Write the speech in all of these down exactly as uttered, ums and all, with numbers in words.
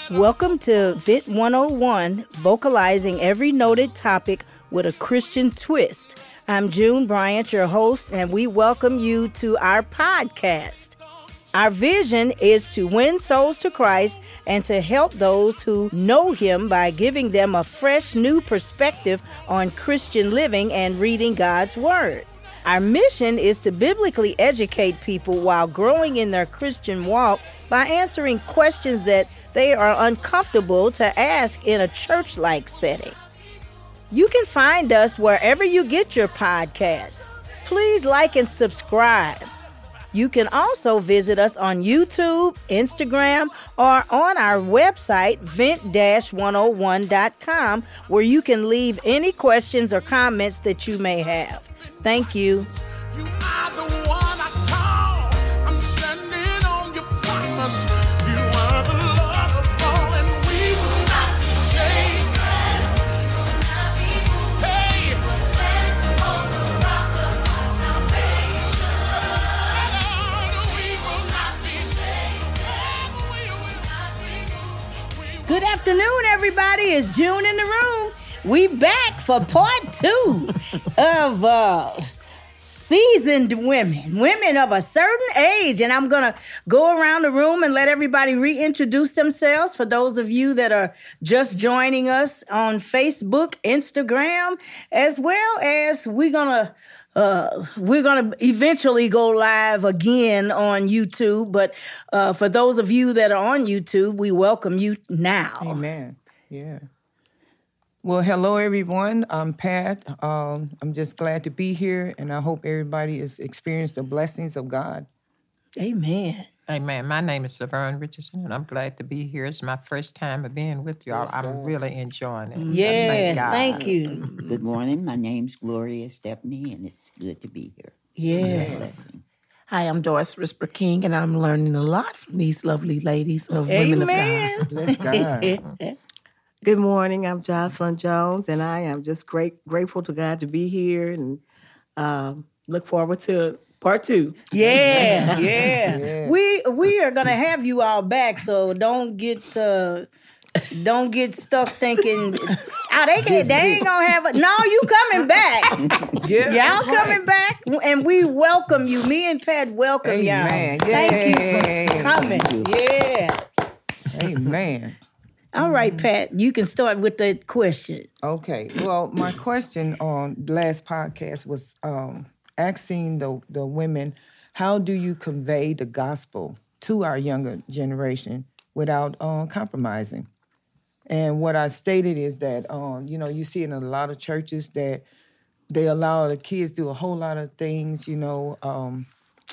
Welcome to Vent one oh one, vocalizing every noted topic with a Christian twist. I'm June Bryant, your host, and we welcome you to our podcast. Our vision is to win souls to Christ and to help those who know Him by giving them a fresh new perspective on Christian living and reading God's Word. Our mission is to biblically educate people while growing in their Christian walk by answering questions that they are uncomfortable to ask in a church-like setting. You can find us wherever you get your podcasts. Please like and subscribe. You can also visit us on YouTube, Instagram, or on our website, vent dash one oh one dot com, where you can leave any questions or comments that you may have. Thank you. You are the one I call. I'm standing on your promise. You are the Lord of all, and we will not be shaken. Hey, stand on the rock of our salvation. Lord, we will not be shaken. We will not be moved. We will Good afternoon, everybody. It's June in the room. We back for part two of uh, seasoned women, women of a certain age. And I'm going to go around the room and let everybody reintroduce themselves. For those of you that are just joining us on Facebook, Instagram, as well as we're going to Uh, we're going to eventually go live again on YouTube. But uh, for those of you that are on YouTube, we welcome you now. Amen. Yeah. Well, hello, everyone. I'm Pat. Um, I'm just glad to be here, and I hope everybody has experienced the blessings of God. Amen. Amen. My name is Laverne Richardson, and I'm glad to be here. It's my first time of being with y'all. I'm really enjoying it. Yes, God. thank you. Good morning. My name's Gloria Stephanie, and it's good to be here. Yes. Hi, I'm Doris Risper King, and I'm learning a lot from these lovely ladies of Women of God. Amen. Bless God. Good morning. I'm Jocelyn Jones, and I am just great, grateful to God to be here, and um, look forward to part two. Yeah, yeah. We we are gonna have you all back, so don't get uh, don't get stuck thinking, oh, they can't, they ain't gonna have it. No, you coming back. Yeah, Y'all that's coming back, and we welcome you. Me and Pat welcome Amen. y'all. Thank you for Yay. coming. Yeah. Amen. All right, Pat, you can start with the question. Okay. Well, my question on the last podcast was um, asking the, the women, how do you convey the gospel to our younger generation without uh, compromising? And what I stated is that, um, you know, you see in a lot of churches that they allow the kids do a whole lot of things, you know, um,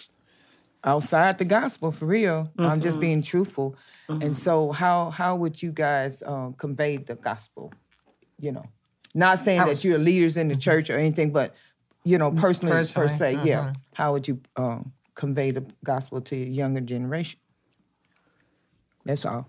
outside the gospel, for real. Mm-hmm. I'm just being truthful. Mm-hmm. And so how how would you guys um, convey the gospel, you know? Not saying that you're leaders in the church or anything, but, you know, personally, Personally, per se, mm-hmm. yeah. How would you um, convey the gospel to your younger generation? That's all.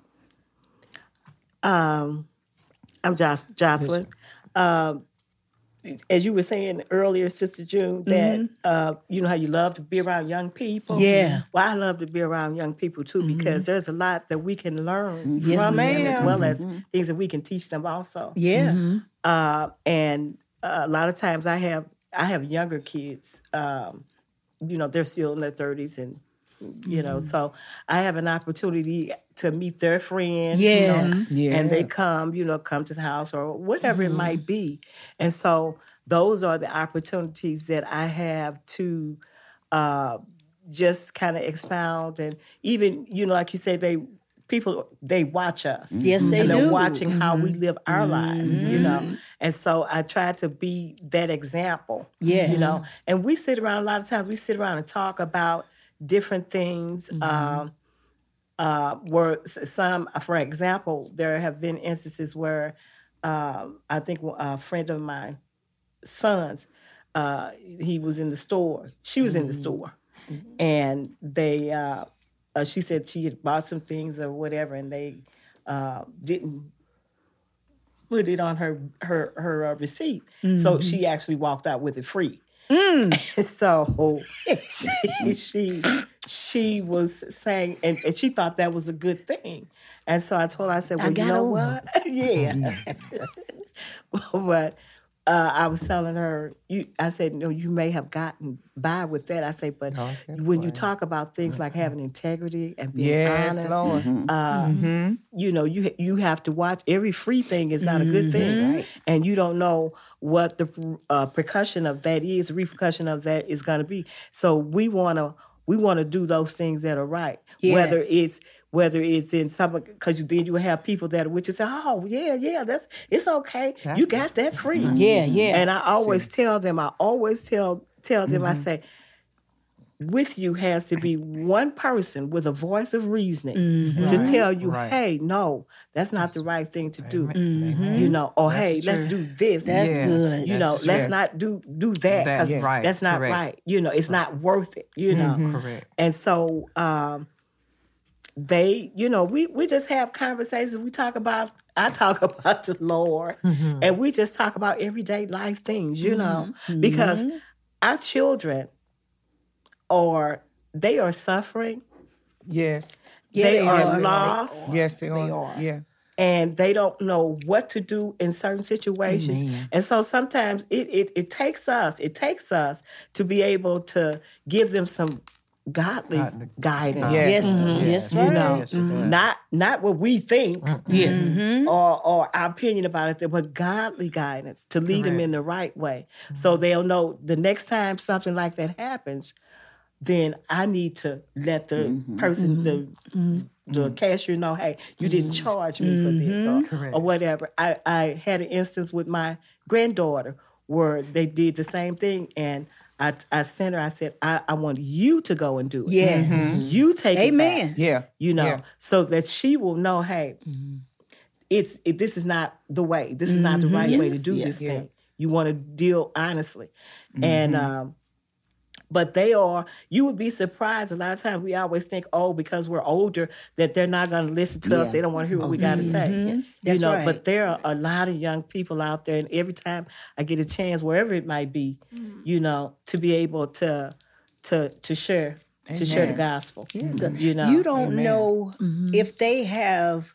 Um, I'm Jos- Jocelyn. Um, as you were saying earlier, Sister June, that Mm-hmm. uh, you know how you love to be around young people. Yeah. Well, I love to be around young people too, because there's a lot that we can learn Yes, from them, as ma'am. well as things that we can teach them also. Yeah. Uh, and uh, a lot of times I have I have younger kids. Um, you know, they're still in their thirties, and you know, so I have an opportunity to meet their friends. Yes. You know, Yeah. and they come, you know, come to the house or whatever it might be. And so those are the opportunities that I have to uh, just kind of expound, and even, you know, like you say, they people they watch us. Yes, they and do. they're watching how we live our lives, you know. And so I try to be that example. Yes. You know, and we sit around a lot of times. We sit around and talk about different things. Um, uh, where s- some, for example, there have been instances where um, I think a friend of mine, son's, uh, he was in the store. She was in the store, and they. Uh, uh, she said she had bought some things or whatever, and they uh, didn't put it on her her her uh, receipt. So she actually walked out with it free. So she, she she was saying, and, and she thought that was a good thing. And so I told her, I said, well, you got know over what? yeah. But uh, I was telling her, you. I said, no, you may have gotten by with that. I say, but Don't get when you worried. talk about things like having integrity and being Yes, honest, Lord. uh, you know, you you have to watch. Every free thing is not a good thing, Right. and you don't know what the uh, percussion of that is, the repercussion of that is going to be. So we want to we want to do those things that are right, whether Yes. it's whether it's in some, because then you have people that would just say, oh yeah, yeah, that's it's okay, you got that free, Yeah, yeah. and I always tell them, I always tell tell them, I say, with you has to be one person with a voice of reasoning to tell you, Right. hey, no, that's not the right thing to do. Amen. You know, or That's hey, let's true. do this. That's Yes. good. You That's know, true. let's Yes. not do do that That's because right. that's not Correct. right. You know, it's not worth it. You know, Correct. and so um, they, you know, we we just have conversations. We talk about, I talk about the Lord, and we just talk about everyday life things. You know, because our children are they are suffering. Yes. Yeah, they, they are are. lost. Yes, they, They are. are. Yeah. And they don't know what to do in certain situations. Amen. And so sometimes it, it it takes us, it takes us to be able to give them some godly Godly guidance. Yes. Yes, yes, You right. know, Yes, it does. not not what we think Yes. or or our opinion about it, but godly guidance to lead them Correct. in the right way. So they'll know the next time something like that happens, then I need to let the person, the the cashier know, hey, you didn't charge me for this or, Correct. or whatever. I, I had an instance with my granddaughter where they did the same thing, and I, I sent her, I said, I, I want you to go and do it. Yes. You take it Amen. back, Yeah. you know, Yeah. so that she will know, hey, it's it, this is not the way. This is not the right way to Yes, do yes. this thing. You want to deal honestly. And um but they are, you would be surprised. A lot of times we always think, oh, because we're older, that they're not going to listen to us. Yeah. They don't want to hear what we got to say. You That's know, right. but there are a lot of young people out there, and every time I get a chance, wherever it might be, you know, to be able to to to share to share the Amen. gospel. The- You know, you don't Amen. know if they have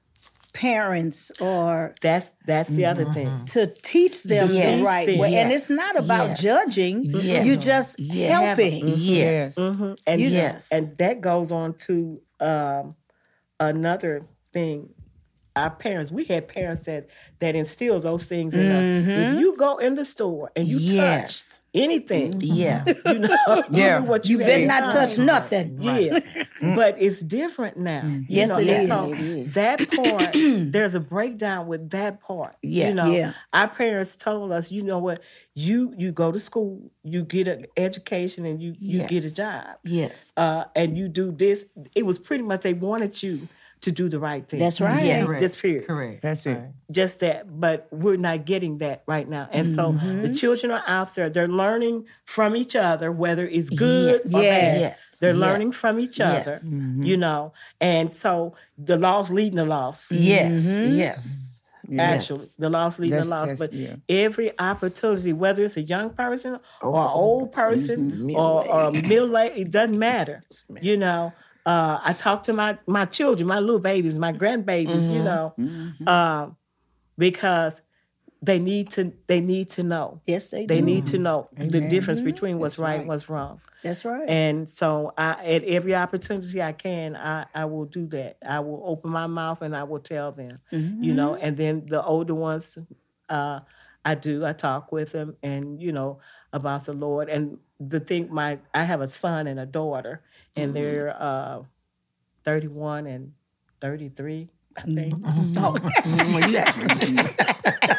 parents or that's that's the other thing. to teach them Yes. the right way. And Yes. it's not about Yes. judging. Yes. You're just Yes. helping. Yes. Mhm. And Yes. and that goes on to um, another thing. Our parents, we had parents that that instilled those things in us. If you go in the store and you Yes. touch anything, Yes. you know, Yeah. you know what you, You better had not touch done. nothing. Yeah, but it's different now. You Yes, know, it and is. So It is. that part, there's a breakdown with that part. Yeah. You know, Yeah. our parents told us, you know what, you you go to school, you get an education, and you you Yes. get a job. Yes. Uh, and you do this. It was pretty much they wanted you to do the right thing. That's right. Yeah. Correct. Just period. Correct. That's it. Right. Just that, but we're not getting that right now. And so Mm-hmm. the children are out there. They're learning from each other, whether it's good Yes. or bad. Yes. They're Yes. learning from each Yes. other, you know. And so the lost leading the lost. Yes. Yes. Actually, the lost leading the That's- lost. that's- But yeah. every opportunity, whether it's a young person or an old person Mhm. or, or a middle age, it doesn't matter. You know, uh, I talk to my my children, my little babies, my grandbabies. You know, um, because they need to they need to know. Yes, they They do. need to know the Amen. difference between what's right and what's wrong. That's right. And so I, at every opportunity I can, I, I will do that. I will open my mouth and I will tell them, you know, and then the older ones, uh, I do, I talk with them and, you know, about the Lord. And the thing, my, I have a son and a daughter and they're uh, thirty-one and thirty-three, I think. Well, you got-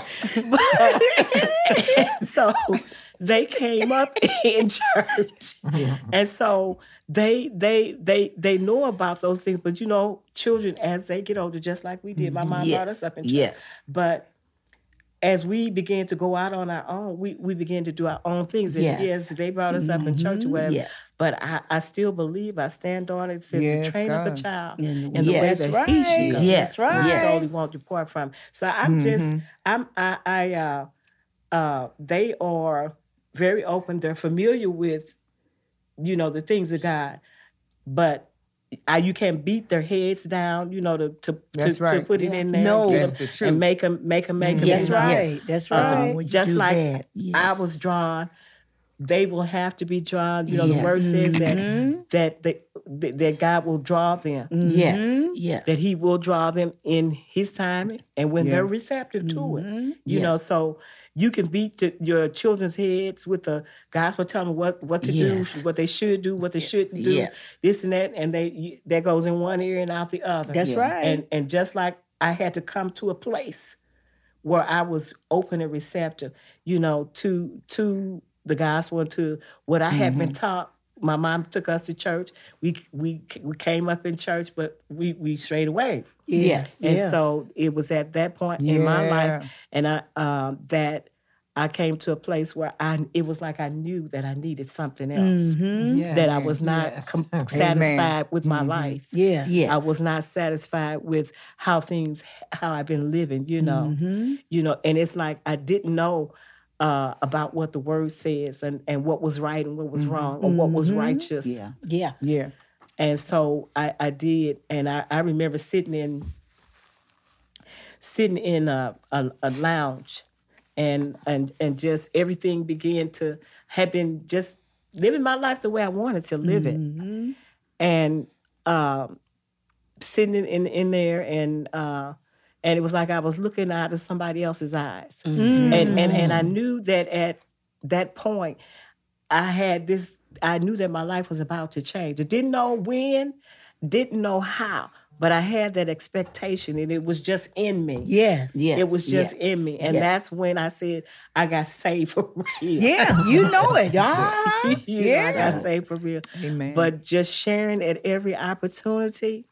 So they came up in church, and so they they they they know about those things. But you know, children as they get older, just like we did. My mom brought us Yes. up in church. Yes. But as we began to go out on our own, we we began to do our own things. And Yes. yes, they brought us up in church or whatever. Yes. But I, I still believe, I stand on it. It says to Yes, train up a God. child In in the the way Yes. that That's he right. should go. Yes. That's right. And Yes. so we won't depart from. So I'm just, I'm, I, I, uh, uh, they are very open. They're familiar with, you know, the things of God, but I, you can't beat their heads down, you know, to to, That's to, right. to put it in there. No. get That's 'em the truth. And make them, make them, make them. That's Yes, right. yes. That's Uh, right. Would you just do like that? I Yes. was drawn, they will have to be drawn. You know, the Yes. word says Mm-hmm. that that they, that God will draw them. Yes, yes. That He will draw them in His timing, and when Yeah. they're receptive to it, you know. Yes. So you can beat the, your children's heads with the gospel, telling them what what to Yes. do, what they should do, what they shouldn't do, Yes. this and that, and they you, that goes in one ear and out the other. That's Yeah. right. And and just like I had to come to a place where I was open and receptive, you know, to to the gospel and to what I had been taught. My mom took us to church. We we we came up in church, but we we strayed away. Yes. And Yeah. so it was at that point in my Yeah. life, and I um, that I came to a place where I it was like I knew that I needed something else. Yes. That I was not Yes. com- satisfied with my life. Yeah. Yes. I was not satisfied with how things, how I've been living, you know, you know, and it's like I didn't know uh, about what the word says and, and what was right and what was wrong or what was righteous. Yeah. Yeah. Yeah. And so I, I did, and I, I remember sitting in sitting in a, a, a lounge, and and and just everything began to have been just living my life the way I wanted to live it, and um, sitting in, in in there, and uh, and it was like I was looking out of somebody else's eyes, and and and I knew that at that point. I had this, I knew that my life was about to change. I didn't know when, didn't know how, but I had that expectation and it was just in me. Yeah. Yes. It was just yes, in me. And yes. that's when I said, I got saved for real. Yeah. You know it. Uh-huh. You know, Yeah. I got saved for real. Amen. But just sharing at every opportunity,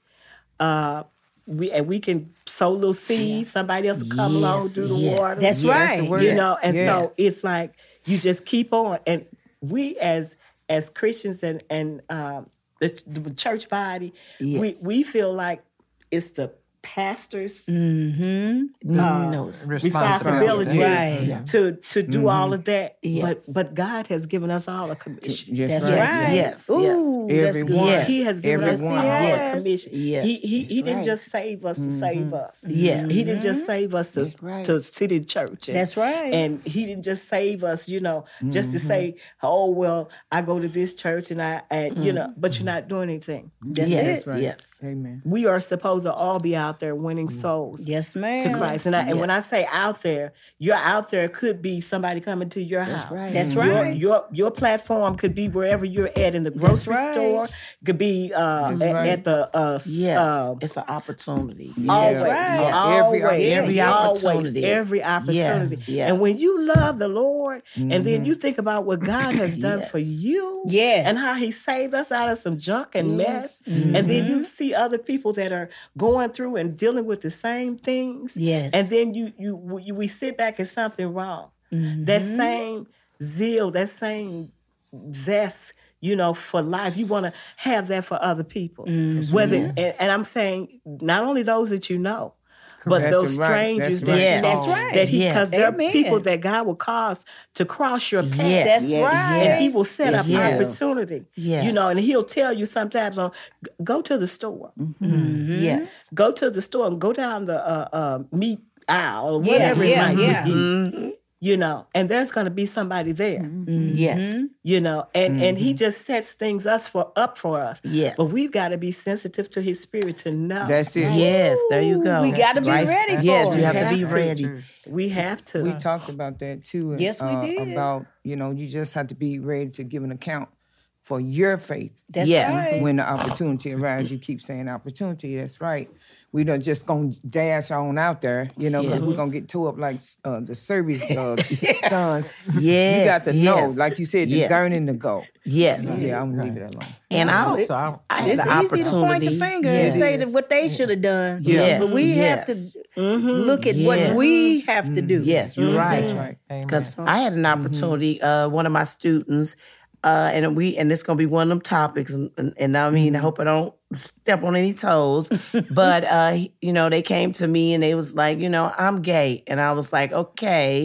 uh, we and we can sow little seeds. Somebody else will come Yes, along, do the yes. water. That's Yes, right. the word. You know, and Yeah. so it's like you just keep on. And we as as Christians and and um, the, the church body, we Yes. we feel like it's the pastor's no, it's- responsibility Right. Yeah. to to do all of that. Yes. But but God has given us all a commission. Yes, That's right. right. Yes, Ooh, yes. that's Everyone. good. He has given us Everyone. all Yes. a commission. Yes. He he, he didn't right. just save us to save us. Yes. He didn't just save us to, right. to sit in church. And, That's right. And he didn't just save us, you know, just to say, oh well, I go to this church and I and you know, but you're not doing anything. That's yes, it. Right. yes. Amen. We are supposed to all be out there winning souls. Yes, ma'am. To Christ. And, I, and when I say out there, your out there could be somebody coming to your house. right. That's Your, right. your your platform could be wherever you're at in the grocery right. store. Could be uh, That's at, right. at the uh, s- Yes. uh, It's an opportunity. always, That's right. always, Every- every always, opportunity. every opportunity. Yes, yes. And when you love the Lord, and then you think about what God has done Yes. for you, Yes. and how He saved us out of some junk and mess, and then you see other people that are going through and dealing with the same things, Yes. and then you you, you we sit back and something wrong. That same zeal, that same zest, you know, for life. You want to have that for other people. Whether and, and I'm saying not only those that you know, but That's those right. strangers That's that right. you Yes. know, That's right. that he Yes. because there Amen. are people that God will cause to cross your path. Yes. That's yes, right. yes. And he will set up Yes. opportunity. Yes. You know, and he'll tell you sometimes on go to the store. Yes. Go to the store and go down the uh, uh, meat aisle or Yeah, whatever yeah, it might yeah. be. You know, and there's going to be somebody there. Yes. You know, and and he just sets things us for up for us. Yes. But we've got to be sensitive to his spirit to know. That's it. Yes. There you go. We gotta be ready for Yes, it. you have We to be have to. ready. we have to. We talked about that too. Yes, we uh, did. About, you know, you just have to be ready to give an account for your faith. That's Yes. right. When the opportunity arises, you keep saying opportunity. That's right. We don't just gonna dash on out there, you know, because we're gonna get tore up like uh, the service uh, sons. Yes. You got to know, yes. like you said, Yes. discerning to go. Yes. Yeah, I'm gonna leave it alone. And I, Also, I- I had It's the easy to point opportunity. the finger Yes. and say that what they should have done. Yes. But we Yes. have to look at Yes. what we have to do. Yes, you're right. That's right. Because I had an opportunity. Uh, one of my students, uh, and we, and it's gonna be one of them topics. And, and, and I mean, I hope I don't step on any toes. But uh, he- you know, they came to me and they was like, you know, I'm gay, and I was like, okay.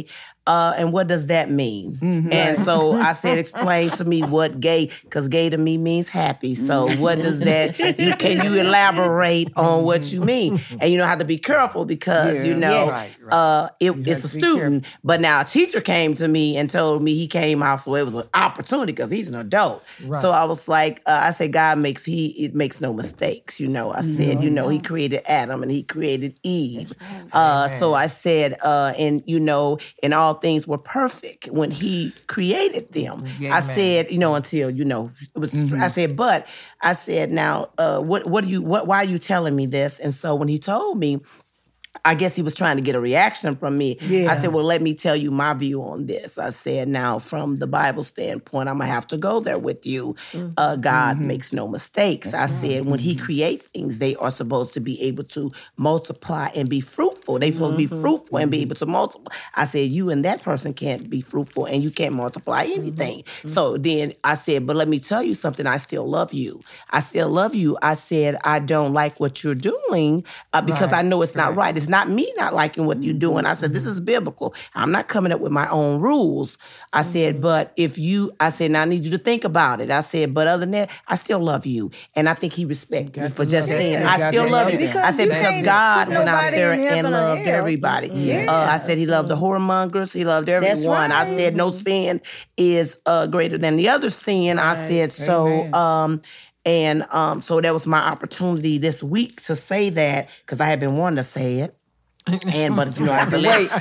uh, and what does that mean? Mm-hmm. And so I said, explain to me what gay, because gay to me means happy. So what does that, you, can you elaborate on what you mean? And you know, have to be careful because, Yeah. you know, Yes. Right, right. Uh, it, have it's a to be student. But now a teacher came to me and told me he came out, so it was an opportunity because he's an adult. Right. So I was like, uh, I said, God makes, he it makes no mistakes, you know. I said, you know, he created Adam and he created Eve. Uh, so I said, uh, and you know, and all things were perfect when he created them. Yeah, I amen. said, you know, until, you know, it was, I said, but I said, now, uh, what, what do you, what, why are you telling me this? And so when he told me, I guess he was trying to get a reaction from me. Yeah. I said, well, let me tell you my view on this. I said, now, from the Bible standpoint, I'm going to have to go there with you. Uh, God makes no mistakes. I said, when he creates things, they are supposed to be able to multiply and be fruitful. They're supposed to be fruitful and be able to multiply. I said, you and that person can't be fruitful and you can't multiply anything. So then I said, but let me tell you something. I still love you. I still love you. I said, I don't like what you're doing uh, because Right, I know it's not right. right. It's not me not liking what you're doing. I said, this is biblical. I'm not coming up with my own rules. I said, but if you, I said, now I need you to think about it. I said, but other than that, I still love you. And I think he respected me for just love saying, it. I You still got love to you. love it. I said, Because you because can't God put went out nobody there in and heaven or loved hell. everybody. Yeah. Uh, I said he loved the whoremongers. He loved everyone. I right. said, no sin is uh, greater than the other sin. I said, so, Amen. um, and um, so that was my opportunity this week to say that because I had been wanting to say it. And but you know I had to let Wait,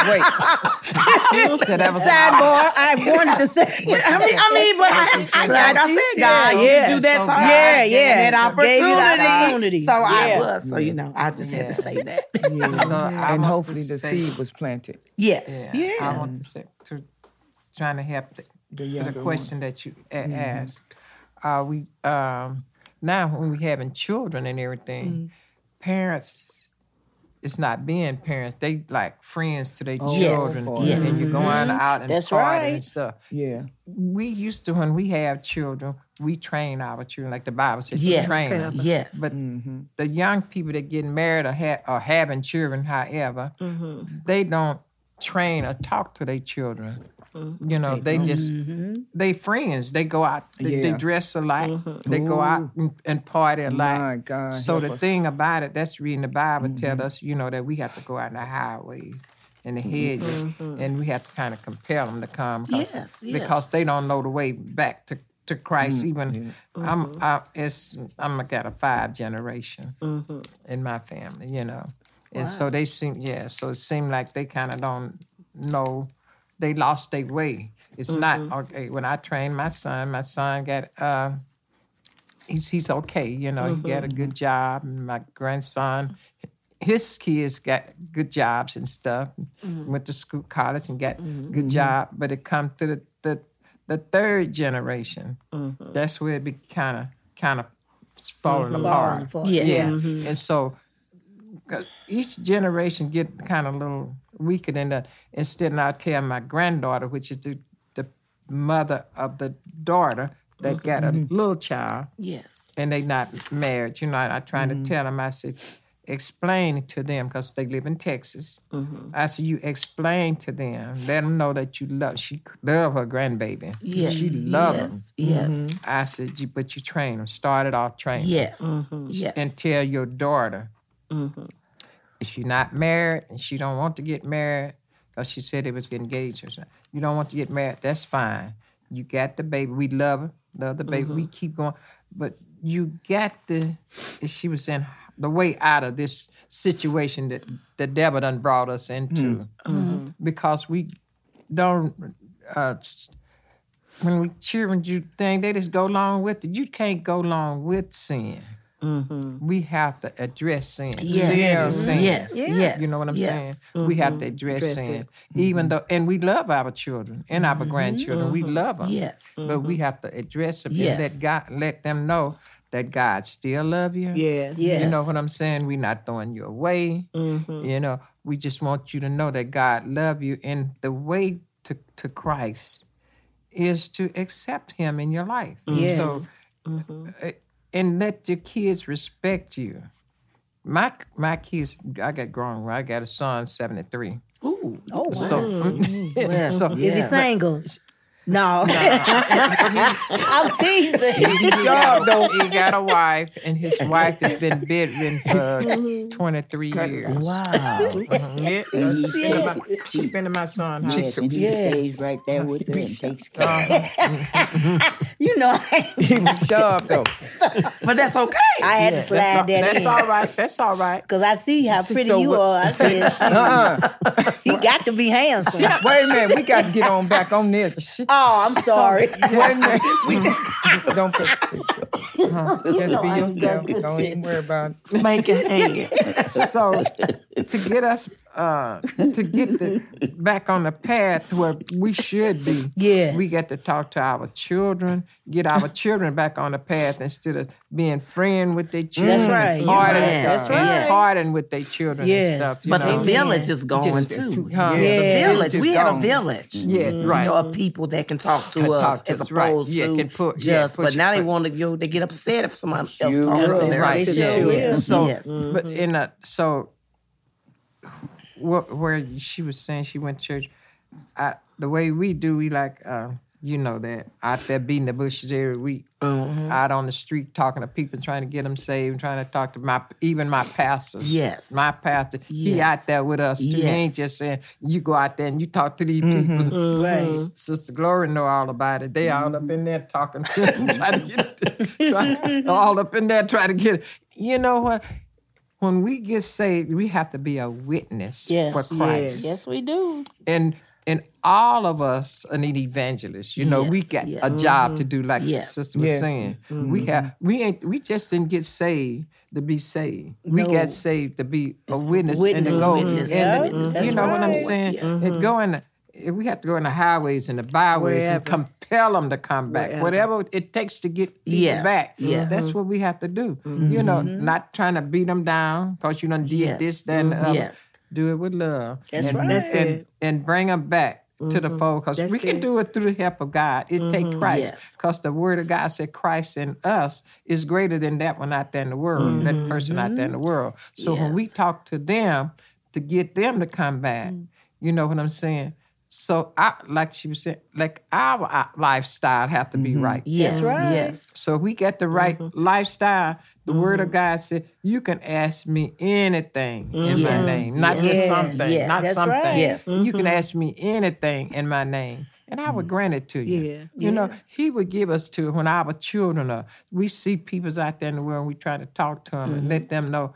wait. So that was Sidebar, I wanted to say. I mean, I mean, but I, I, like I said, Yeah, God yeah. gives you that So time, Yeah, yeah. and that So gave you opportunity. the opportunity. So I Yeah. was, so you know, I just had to say that. Yeah. So I and want hopefully to the say- seed was planted. Yes, Yeah, I want to say to trying to help the, The to younger the question that you a- asked. Uh, we um, now when we having children and everything, parents, it's not being parents. They like friends to their Oh, children, boy. yes. and you're going out and That's partying right. and stuff. Yeah. We used to when we have children, we train our children like the Bible says. yes, to train them. yes. But the young people that get married or, ha- or having children, however, they don't train or talk to their children. You know, they, just they friends. They go out. They, they Yeah. dress alike. They go out and, and party alike. My God, So help the us. thing about it, that's reading the Bible tell us, you know, that we have to go out in the highway and the hedges, and we have to kind of compel them to come. 'cause- Yes, Because yes. they don't know the way back to to Christ. Even I'm, I, it's I'm got a five generation in my family, you know, and so they seem yeah. So it seemed like they kind of don't know. They lost their way. It's not okay. When I trained my son, my son got uh, he's he's okay, you know. He got a good job, and my grandson. His kids got good jobs and stuff. Went to school, college, and got good job. But it come to the the, the third generation. That's where it be kind of kind of falling apart. apart. Yeah. Yeah, and so 'cause each generation get kind of a little weaker than that. Instead, I tell my granddaughter, which is the the mother of the daughter that got a little child, yes. and they not married. You know, I, I trying to tell them. I said, explain to them because they live in Texas. I said, you explain to them, let them know that you love. She love her grandbaby. Yes, She love him. yes, yes, I said, you, but you train them. Started off training. yes, yes. And tell your daughter if she's not married and she don't want to get married, because she said they was getting engaged or something. You don't want to get married, that's fine. You got the baby. We love her, love the baby. We keep going. But you got the, if she was in the way out of this situation that the devil done brought us into. Because we don't, uh, when we children do things, they just go along with it. You can't go along with sin. We have to address sin. Yes. Sin Yeah. is sin. Yes, yes. You know what I'm yes. saying? We have to address, Address sin. it. Even though, and we love our children and our grandchildren. We love them. Yes. But we have to address them Yes. and let God let them know that God still love you. Yes. Yes. You know what I'm saying? We're not throwing you away. You know, we just want you to know that God love you, and the way to, to Christ is to accept Him in your life. Yes. So, uh, and let your kids respect you. My my kids, I got grown. I got a son, seventy-three. Ooh. Oh, wow. So, Yes, so Is he yeah. single? No. I'm teasing. he, got a, he got a wife, and his wife has been bedridden for twenty-three years. Wow. Mhm. Yeah, she's been in my, she's been in my son's house. Yes, and he Yeah. stays right there with her and takes care of her. You know, I, Shove though. But that's okay. I had to slide That's, all, that that's in. all right. That's all right. Because I see how pretty So you what- are. I said, Uh-uh. he got to be handsome. Wait a minute, we got to get on back on this. Oh, I'm sorry. Wait a minute. We don't put this up. Uh-huh. Just be yourself. Don't even worry about it. Make it head. So to get us uh, to get the, back on the path where we should be, Yes. we got to talk to our children, get our children back on the path instead of being friend with their children. That's right. You're Harden, right. That's right. harden with their children Yes. and stuff. You But know? the village is gone Just- too. huh? The Yeah. village. Just We had a gone. village. Yeah, You right. know, of people that can talk to Can us talk to as us, right. opposed Yeah, to can put- yeah, just. put but you- now they put- want to go. They get upset if somebody else You talks to right. them. Right. Yeah. Yeah. So, Yes. but in a so, what where she was saying she went to church, I, the way we do, we like, uh, you know that out there beating the bushes every week, Mm-hmm. out on the street talking to people, trying to get them saved, trying to talk to my even my pastors. Yes. my pastor, he Yes. out there with us too. He ain't Yes. just saying you go out there and you talk to these Mm-hmm. people. Right. Sister Glory know all about it. They all up in there talking to them, trying to get it, try, all up in there trying to get it. You know what? When we get saved, we have to be a witness Yes. for Christ. Yes, we do. And and all of us need evangelists. You know, we Yes, got yes. a job to do, like Yes. the sister was Yes. saying. We have we ain't we just didn't get saved to be saved. We No. got saved to be a witness, witness. and to go Witness. and Yeah, the- that's you know what I'm right. saying? Yes. And go in the, if we have to go in the highways and the byways Wherever. and compel them to come back. Wherever. Whatever it takes to get people Yes, back. yes. That's what we have to do. You know, not trying to beat them down because you done did Yes. this, that, and the other. Yes. Do it with love. That's and, right. That's and, it. and bring them back to the fold because That's we can it. do it through the help of God. It take Christ Yes. because the word of God said Christ in us is greater than that one out there in the world, that person out there in the world. So when we Yes. talk to them to get them to come back, you know what I'm saying? So I like she was saying, like our uh, lifestyle have to be right. Yes. right. Yes. So we got the right lifestyle. The word of God said, you can ask me anything in my Yes. name. Not Yes. just something. Yes. Not That's something. right. Yes. You can ask me anything in my name. And I would grant it to you. Yeah. You know, he would give us to when our children are, we see people out there in the world and we try to talk to them and let them know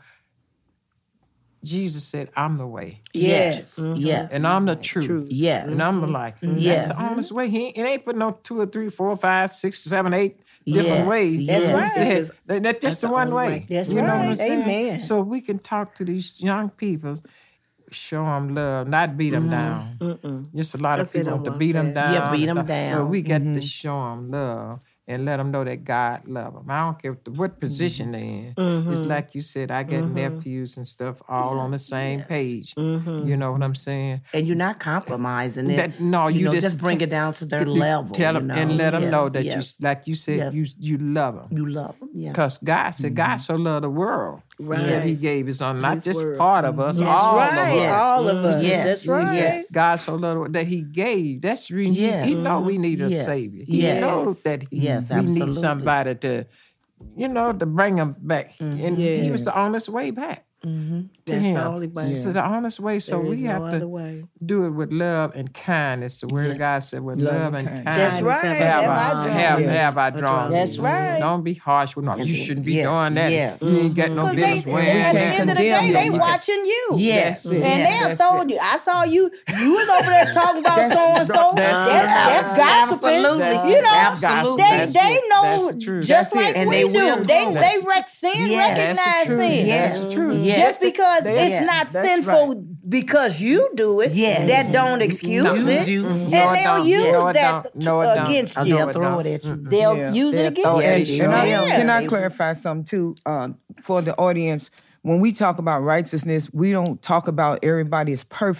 Jesus said, I'm the way. Yes. Yes. And I'm the truth. Yes. And I'm the life. Yes. That's the honest way. He it ain't put no two or three, four, five, six, seven, eight different Yes. ways. That's He right. said, that- that's just the the one only way. way. That's you know what right. I'm saying? Amen. So we can talk to these young people, show them love, not beat them down. Just a lot Because of they people don't want to want beat them that. down. Yeah, beat 'em and stuff. down. Well, we got to show them love and let them know that God love them. I don't care what, what position they're in. It's like you said, I got nephews and stuff all on the same page. You know what I'm saying? And you're not compromising it. That- no, you, you know, just just, bring t- it down to their You level. Tell you them know? and let them Yes, know that yes. you, like you said, Yes. you you love them. you love them. Yes. Because God said, God so loved the world that He Yes. gave His Son, not His just word. part of us, That's all right. of us. Yes. All of us. Yes. That's right. Yes. God so loved the world that He gave. That's the reason. Yes. He, he know we need a Yes. Savior. He Yes. knows that he, Yes, we need absolutely. somebody to, you know, to bring him back. And He was Yes. the honest way back. To That's him. the only way. So the honest way. So There we is no have other to way. do it with love and kindness. The word of God said, with love, and kindness. That's right. Have, Have I, I drawn have, thee. have I drawn That's thee. right. Don't be harsh with no. You shouldn't be Yes, doing that. yes. You ain't got no Because they, business they, wearing at the that. end of the day, condemn they you. watching you. Yes. That's it. And they have That's told it. you. I saw you. You was over there talking about so and so. that's That's it. that's gossiping. Absolutely. You know, Absolutely. they That's they it. know That's the truth. just That's like it. And we they do. will They know. they rec- sin Yes. That's the recognize truth. sin. Yes. That's the truth. Yes. Just because Yes. it's not That's sinful right. because you do it, Yes. that don't excuse Use it. you. And No, it they'll don't. use No, it that don't. No, it don't. against Oh, you. they'll it throw don't. it at you. They'll Yeah. use it They'll against throw you. it And, at you. and I, Yeah. can I They- clarify something too uh, for the audience? When we talk about righteousness, we don't talk about everybody is perfect.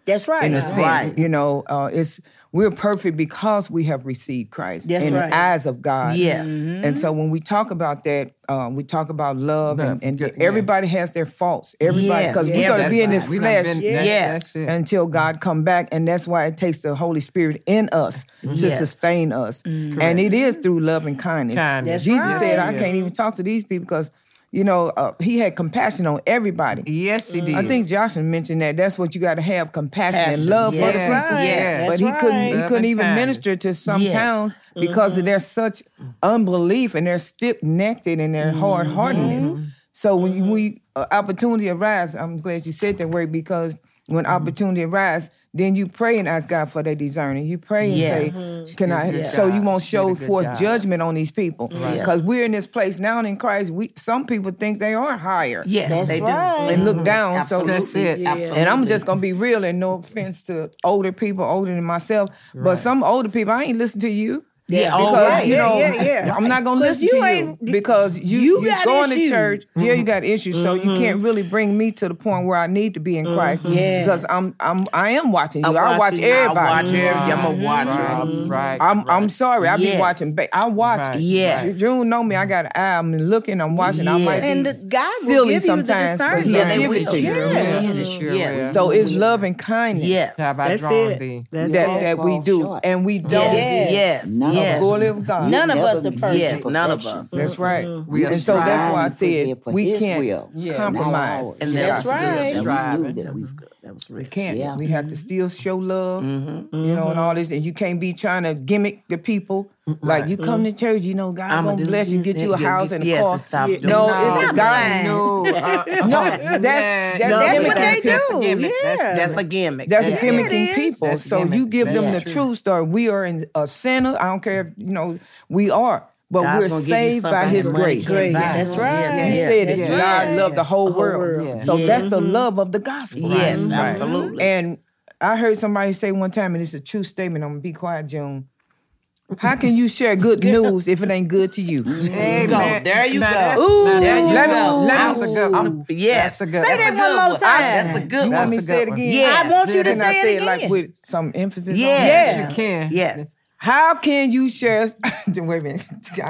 That's right. In a That's sense, right. you know, uh, it's we're perfect because we have received Christ That's in right. the eyes of God. Yes. And so when we talk about that, um, we talk about love, Love, and, and good, yeah. everybody has their faults. Everybody, Yes, because we're yeah, going to that's be in right. this We done flesh been- Yes. that's- Yes. that's it. until God come back, and that's why it takes the Holy Spirit in us to Yes. sustain us. And it is through love and kindness. Kindness. That's Jesus right. said, I Yeah. can't even talk to these people because, you know, uh, he had compassion on everybody. Yes, he did. I think Joshua mentioned that. That's what you got to have, compassion and Passion. love for the Yes. people. right. Yes. But That's he couldn't. right. He Love couldn't and even kindness. minister to some Yes. towns because of their such unbelief and their stiff necked and their hard heartedness. So when you, we uh, opportunity arises, I'm glad you said that word, because when opportunity arises, then you pray and ask God for their discerning. You pray and Yes. say, "Can I?" Yes. So you won't Did a show good forth job. judgment on these people, because we're in this place now in Christ. We some people think they are higher. Yes, That's they right. do. And look down. Absolutely. That's it. Absolutely. And I'm just gonna be real, and no offense to older people, older than myself, but some older people, I ain't listen to you. Yeah, Because oh, right. you know, Yeah, yeah, yeah. I'm not gonna 'Cause listen you to you ain't- because you you you got going issues. to church. Yeah, you got issues, so you can't really bring me to the point where I need to be in Christ. Yes. Because I'm I'm I am watching you. I I watch you. I everybody. watch everybody. I'm a watcher. Right, right. I'm right. I'm sorry. I be Yes. watching. Ba- I watch. Right, Yes. right. June know me. I got an eye. I'm looking. I'm watching. I might Yes. be And the, God will silly give you the sometimes, but discernment. He'll Yeah, they give it will. to you. Sure Yeah. will. Sure Yes. will. So it's love and kindness. Yes. Have I That's drawn it. thee? That's that, it. that we fall do, short. and we don't. Yes. Yes. None of Yes. Fully of God. None of Never us are be perfect. Yes, none of us. That's right. We are and so that's why I striving for said his- for we his can't will. Yeah. compromise. Not And ours. that's That's right. good. That was Striving. good. That was good. That was We rich. can't. Yeah. We have to still show love, you know, and all this. And you can't be trying to gimmick the people. Like you come to church, you know, God I'ma gonna do bless you, this, get you a that, house get- and a yes, car. and stop doing no, that. it's the Stop God. lying. No, uh, No, uh, that's that's man. that's That's gimmick what they and do. people. That's a gimmick. That's Yeah. That's a gimmick. That's Yes. a gimmick it in is. people. That's So gimmick. you give them That's the true. true story. We are in a sinner. I don't care if you know we are, but God's we're gonna give you saved by something His that money grace. can't Grace. buy. That's right. Yes, He yes, said that yes. God loved the whole, The whole world. world. Yeah. So Yes. that's the love of the gospel. Yes, Right. absolutely. And I heard somebody say one time, and it's a true statement. I'm gonna be quiet, June. How can you share good news if it ain't good to you? Hey, Go. man. There you Now go. that's- Ooh, now there that's you a let good me- one. let me- That's a good one. Um, yes. That's a good Say one. that That's a one good more one. time. That's a good You one. want me to That's a say it good one. again? Yes. I want you to Can I say say it it like again. with some emphasis? on it? Yes. Yes, Yeah. you can. Yes. How can you share? Wait a minute.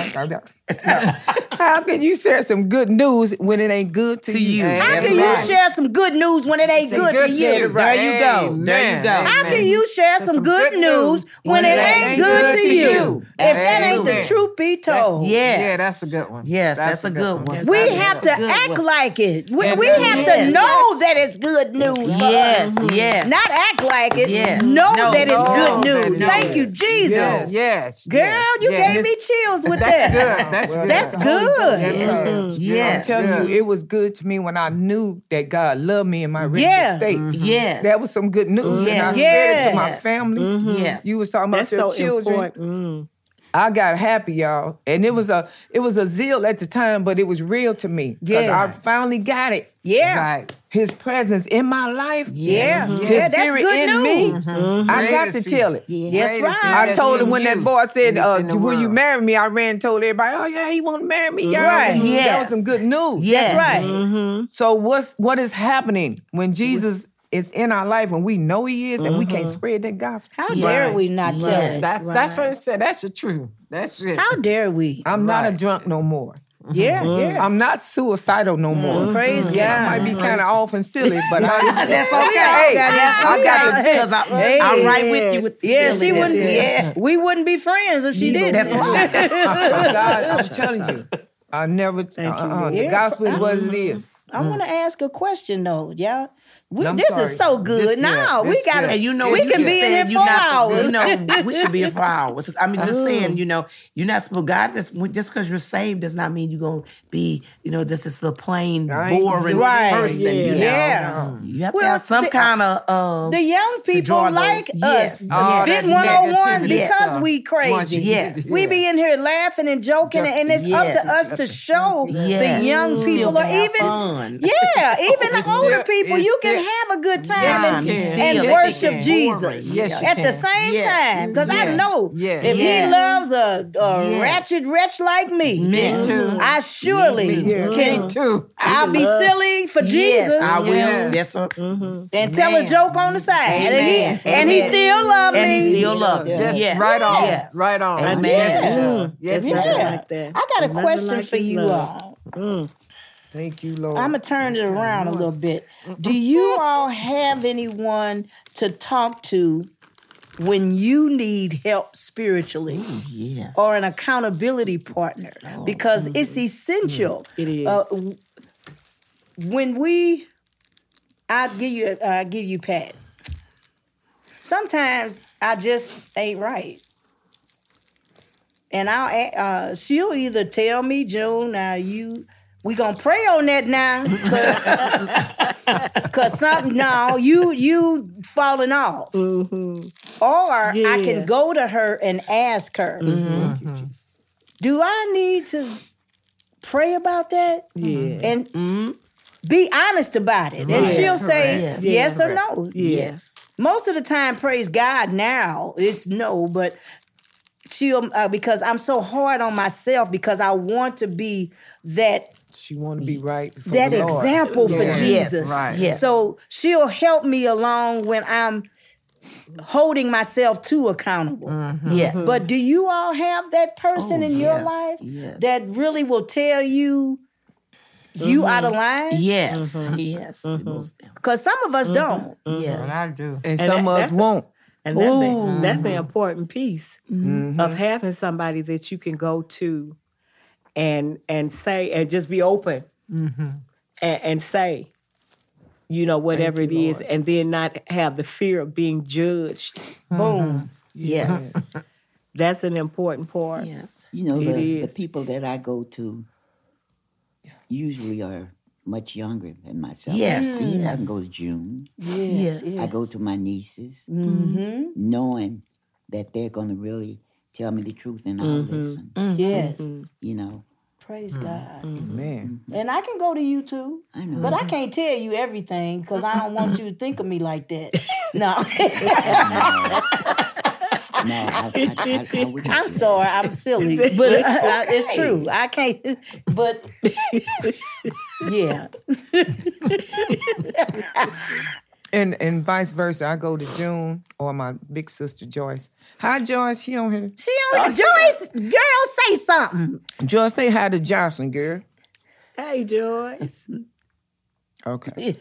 How can you share some good news when it ain't good to, To you? you. How That's can you right. share some good news when it ain't good to good you? shit. There you go. There you Amen. go. How Amen. can you share So some, some good, good news news when it ain't good to you? If that ain't the Absolutely. truth be told. Yes. Yeah, that's a good one. Yes, that's, a good one. We That's have a to good act one. like it. We, And we then- have to Yes. know that it's good news for Yes, us. yes. Not act like it. Yes. Know No, that it's know good that news. it's Thank good. you, Jesus. Yes. Yes. Girl, yes, you yes. gave me chills with That's that. good. That's Well, good. That's the Holy Ghost. good. Yes, Yes. sir. Yes. I'm telling Good. you, it was good to me when I knew that God loved me in my original Yeah. state. Yes. That was some good news. And I Yes. said it to my Yes. family. Yes. You was talking about That's your so children. important. Mm. I got happy, y'all, and it was a it was a zeal at the time, but it was real to me because Yeah. I finally got it. Yeah. Right. His presence in my life, Yeah. His Yeah, that's spirit good in news. me. I got to Greatest tell it. Yes, Greatest right. I that's told him in when that you. boy said, And it's uh, in the "Will you world. marry me?" I ran and told everybody, "Oh yeah, he want to marry me." Y'all. Right. That Yes. was some good news. Yes. That's right. So what's what is happening when Jesus is in our life and we know He is, and we can't spread that gospel? How dare we not tell it? That's that's what it said. That's the truth. That's it. How dare we? I'm not a Right. drunk no more. Yeah, yeah. I'm not suicidal no more. Praise I God. might be kind of off and silly, but I, That's okay. Hey, That's I okay. got to- Because I, Hey, I'm right with you with the Yeah, she feeling. wouldn't. Yes. We wouldn't be friends if she didn't. That's right. God, I'm telling you, I never. Uh, uh, the Yeah. gospel is what it is. I want to ask a question though, y'all. We, I'm this sorry. is so good. This- now yeah, we this got good. to. And you know, we you can just be in said here you're for not- hours. You know, we could be here for hours. I mean, just saying, you know, you're not supposed. God just just because you're saved does not mean you're gonna be, you know, just this little plain, I ain't boring Right. person. Yeah. You know, Yeah. you have Well, to have some the- kind of. Uh, The young people draw those- like yes. us. Oh, Fit that one oh one negativity because stuff. we crazy. Once you Yes. get it, We yeah. be in here laughing and joking, and it's up to Yes. us to show Yes. the young Still people, or can have even fun. yeah, even the It's older still- people. it's You can have a good time Yes, and, you can. and Yes, you worship can. Jesus Yes, you at the can. same Yes. time. Because I Yes. know Yes. if Yes. he loves a, a Yes. ratchet wretch like me, Me too. I surely Me too. can. Me too. I'll be silly for Jesus Yes, I will. Yes. Yes, sir. and tell a Man. joke on the side. And he, Amen. and he Amen. still love And me. he still loves you. Just Yes. right on. Yes. Right on. Amen. Yes, he Yeah. does. Yes, It's he nothing does. Yeah. like that. I got a There's nothing question like for his you love. all. Thank you, Lord. I'm going to turn it around a little bit. Do you all have anyone to talk to when you need help spiritually Yes. or an accountability partner? Because it's essential. It is. Uh, w- when we, I'll give you, uh, give you Pat. Sometimes I just ain't right. And I'll, a- uh, she'll either tell me, June, now you, we gonna pray on that now, cause, cause something, no, you, you falling off. Or I Yeah. can go to her and ask her, do I need to pray about that? Yeah. And be honest about it. And she'll say Yes. yes or no. Yes. Most of the time, praise God, now it's no, but she'll, uh, because I'm so hard on myself because I want to be that She want to be right before that the Lord. example for Yeah. Jesus. Right. Yes. So she'll help me along when I'm holding myself too accountable. Yes. But do you all have that person Oh, in your yes, life yes. that really will tell you you out of line? Yes. Yes. Most definitely. Because some of us don't. But Yes. I do. And, And some that- of us that's a- won't. And that's, a, Ooh. that's an important piece of having somebody that you can go to and and say and just be open and, and say, you know, whatever Thank it you, is, Lord. and then not have the fear of being judged. Boom. Yes. That's an important part. Yes. You know, It the, the is. people that I go to usually are much younger than myself. Yes, I yes. can go to June. Yes. I go to my nieces, Mm-hmm. knowing that they're going to really tell me the truth and I'll listen. Yes. You know, Praise God. Man. And I can go to you too. I know. But I can't tell you everything because I don't want you to think of me like that. No. no, I, I, I, I wouldn't I'm do sorry, I'm silly, but uh, uh, it's true. I can't. But yeah, And and vice versa. I go to June or my big sister Joyce. Hi, Joyce. She on here. she on Joyce. Girl, say something. Joyce, say hi to Jocelyn, girl. Hey, Joyce. Okay.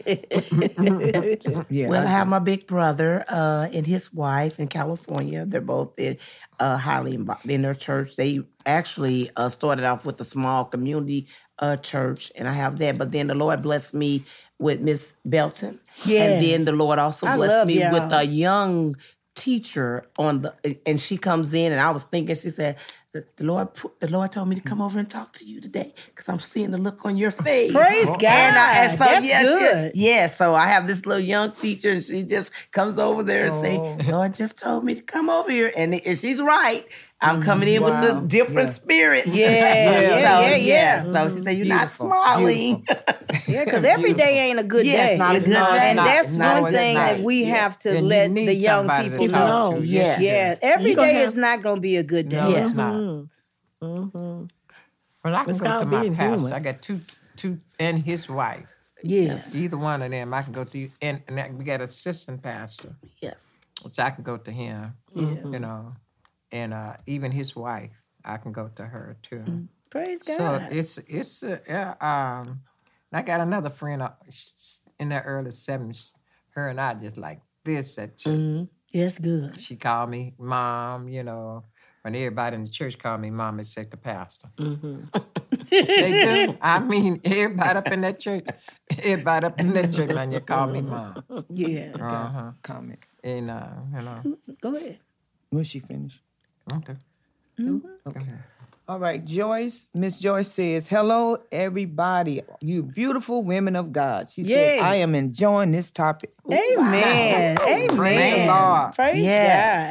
Yeah. Well, I have my big brother uh, and his wife in California. They're both in, uh, highly involved in their church. They actually uh, started off with a small community uh, church, and I have that. But then the Lord blessed me with Miss Belton. Yes. And then the Lord also I blessed love me y'all. with a young teacher on the, and she comes in, and I was thinking, she said, the the Lord, put- the Lord told me to come over and talk to you today because I'm seeing the look on your face. Praise God. And, I, and so, That's yes, good. yes, yeah, so I have this little young teacher, and she just comes over there and Oh. say, "Lord just told me to come over here," and, and she's right. I'm coming in Wow. with the different Yeah. spirit. Yeah, yeah, yeah, yeah. So she said, "You're Beautiful, not smiling." Yeah, because every day ain't a good Yeah, day. it's not a good No, it's day. And not. that's No, one it's thing not. that we Yes. have to And you let need the young somebody to people talk know. to. Yeah. Yes, you Yeah, do. every You gonna day have- is not going to be a good day. No, Yeah. it's not. Mm-hmm. Well, I can It's go to called my being pastor. human. I got two, two, and his wife. Yes. Either one of them, I can go to. And, and that- we got assistant pastor, Yes. which I can go to him. You know, and uh, even his wife, I can go to her too. Praise God. So it's it's uh, yeah, um, I got another friend uh, she's in the early seventies. Her and I just like this at church. Yes, good. She called me mom, you know. When everybody in the church called me mom, except the pastor. They do. I mean, everybody up in that church, everybody up in that church, man, you call me mom. Yeah. Uh-huh. Comment. And, uh, you know, Go ahead. Will she finish? okay. Okay. All right, Joyce. Miss Joyce says, "Hello, everybody. You beautiful women of God." She Yay. said, "I am enjoying this topic." Amen. Praise the Amen. Lord. Praise Yes. God.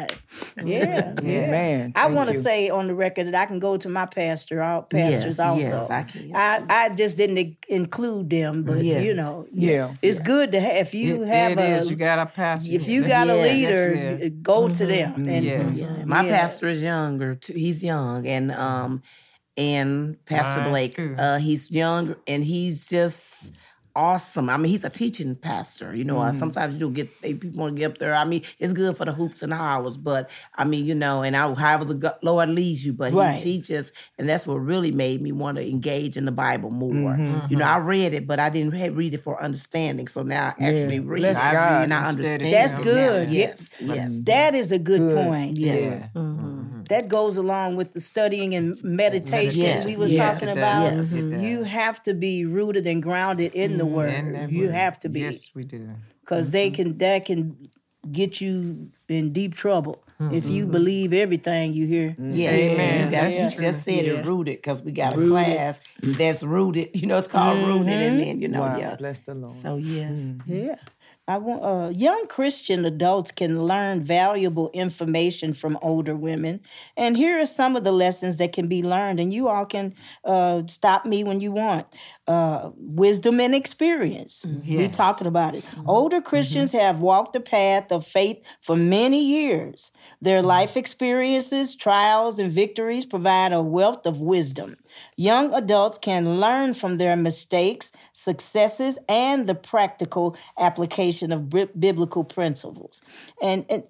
Yeah, yeah. Man, I thank want to you. say on the record that I can go to my pastor, all pastors Yes, also. yes, I can. I, I just didn't in- include them, but Yes. you know, Yeah. it's good to have. If you It, have it a, is. You got a pastor. if you got a Yes. leader, Yes, yeah. you- go to them. And, Yes. Yeah, my yeah. pastor is younger too. He's young, and um, and Pastor Mine's Blake, too. uh, he's young, and he's just awesome. I mean, he's a teaching pastor. You know, uh, sometimes you do get they, people want to get up there. I mean, it's good for the hoops and hollers, but I mean, you know, and I, however the go- Lord leads you, but Right. he teaches, and that's what really made me want to engage in the Bible more. You know, I read it, but I didn't have, read it for understanding. So now I actually read Bless it, I God. read and I Instead of- understand. That's it good. now. Yes, Yeah. yes. That is a good, Good. point. Yes. Yeah. That goes along with the studying and meditation Yes, we was yes, talking it about. does, it does. You have to be rooted and grounded in the word. In that You word. have to be, Yes, we do. because they can that can get you in deep trouble if you believe everything you hear. Yeah, Amen. You, got, That's you true. just said Yeah. it, rooted, because we got a class that's rooted. You know, it's called rooted, and then you know, Wow, yeah. bless the Lord. So yes, Yeah. I want uh, young Christian adults can learn valuable information from older women, and here are some of the lessons that can be learned. And you all can uh, stop me when you want. Uh, wisdom and experience. We Yes. talking about it. Older Christians have walked the path of faith for many years. Their life experiences, trials, and victories provide a wealth of wisdom. Young adults can learn from their mistakes, successes, and the practical application of bi- biblical principles. And, and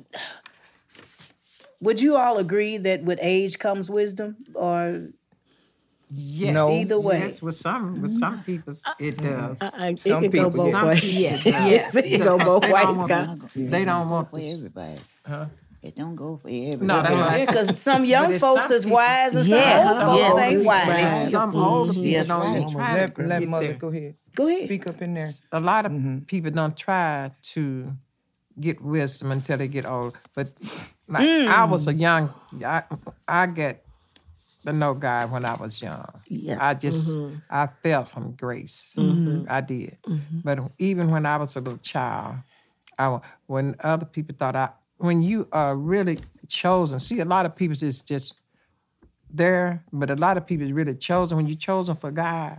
would you all agree that with age comes wisdom? Or Yes. No. Either way. Yes, with some with some people it does. I, it Some can go people both get- Some ways. people Yes, it does. yes, it can go Because both they don't ways. want- Scott. They don't want for to. s- everybody. Huh? It don't go for everybody. No, that's what I yeah, said. because some young it's folks some is people- wise and Yes, some old folks yes, ain't wise. right. Some older people Yes, don't even right. try Let, to let get mother there. go ahead. Go ahead. Speak up in there. A lot of Mm-hmm. people don't try to get wisdom until they get old. But like Mm. I was a young, I I get to know God when I was young. Yes. I just Mm-hmm. I felt from grace. I did. But even when I was a little child, I when other people thought I when you are really chosen. See, a lot of people is just there, but a lot of people is really chosen. When you're chosen for God,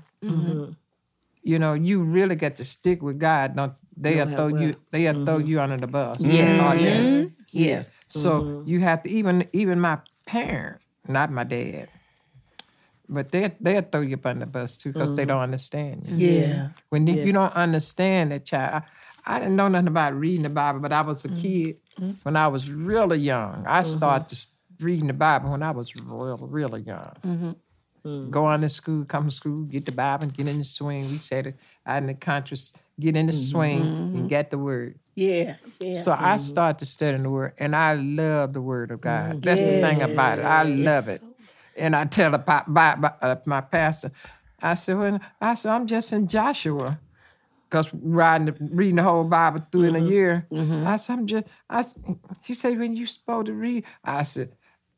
you know, you really get to stick with God. Don't they'll throw you they'll throw you under the bus. yes, Oh, yeah. yes, yes. So you have to even even my parent, not my dad, but they they'll throw you up under the bus too because they don't understand you. Yeah. When you you don't understand that child, I, I didn't know nothing about reading the Bible, but I was a kid when I was really young. I started just reading the Bible when I was real, really young. Go on to school, come to school, get the Bible, and get in the swing. We said it out in the country, get in the swing and get the word. Yeah. Yeah. So I started to study the word, and I love the word of God. That's the thing about it. I love it. And I tell the, pa- by, by, uh, my pastor, I said, well, I said, I'm just in Joshua. Because riding, the- reading the whole Bible through in a year. I said, I'm just, I, s- he said, when you supposed to read? I said,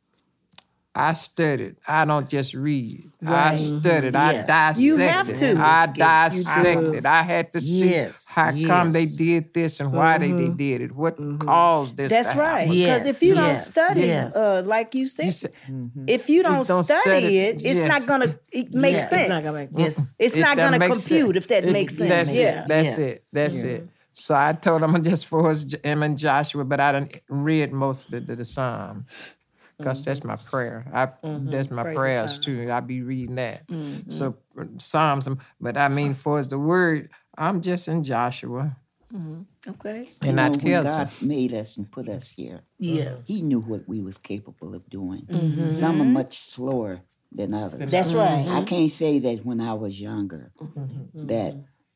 I studied. I don't just read. I studied. I Yes. dissected. You have to. I You dissected. I had to see Yes, how come they yes. did this and why they, they did it. What caused this That's to right. happen. Because Yes, if you don't yes, study, yes. uh, like you said, You said- if you don't, Just don't study, study. it, it's Yes. not gonna it make Yes. sense. It's not gonna make Yes. It's It not don't gonna make compute sense. if that It- makes sense. That's yeah. it. That's Yes. it. That's it. So I told him just for his, him and Joshua, but I done read most of the, the Psalms. Because that's my prayer. I, That's my Pray the prayers too. Psalms. I be reading that. So uh, Psalms, um, but I mean, for as the word, I'm just in Joshua. Okay. You And know, I when tell God them, made us and put us here, Yes. He knew what we was capable of doing. Some are much slower than others. That's right. I can't say that when I was younger that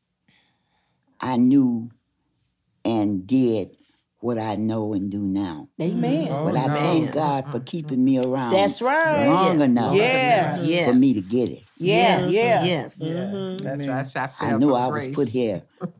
I knew and did what I know and do now. Amen. But I thank God for keeping me around That's right. long Yes. enough Yeah. Yes. for me to get it. Yeah. Yeah. Yes. that's right. I said, I I fell knew from I was grace. put here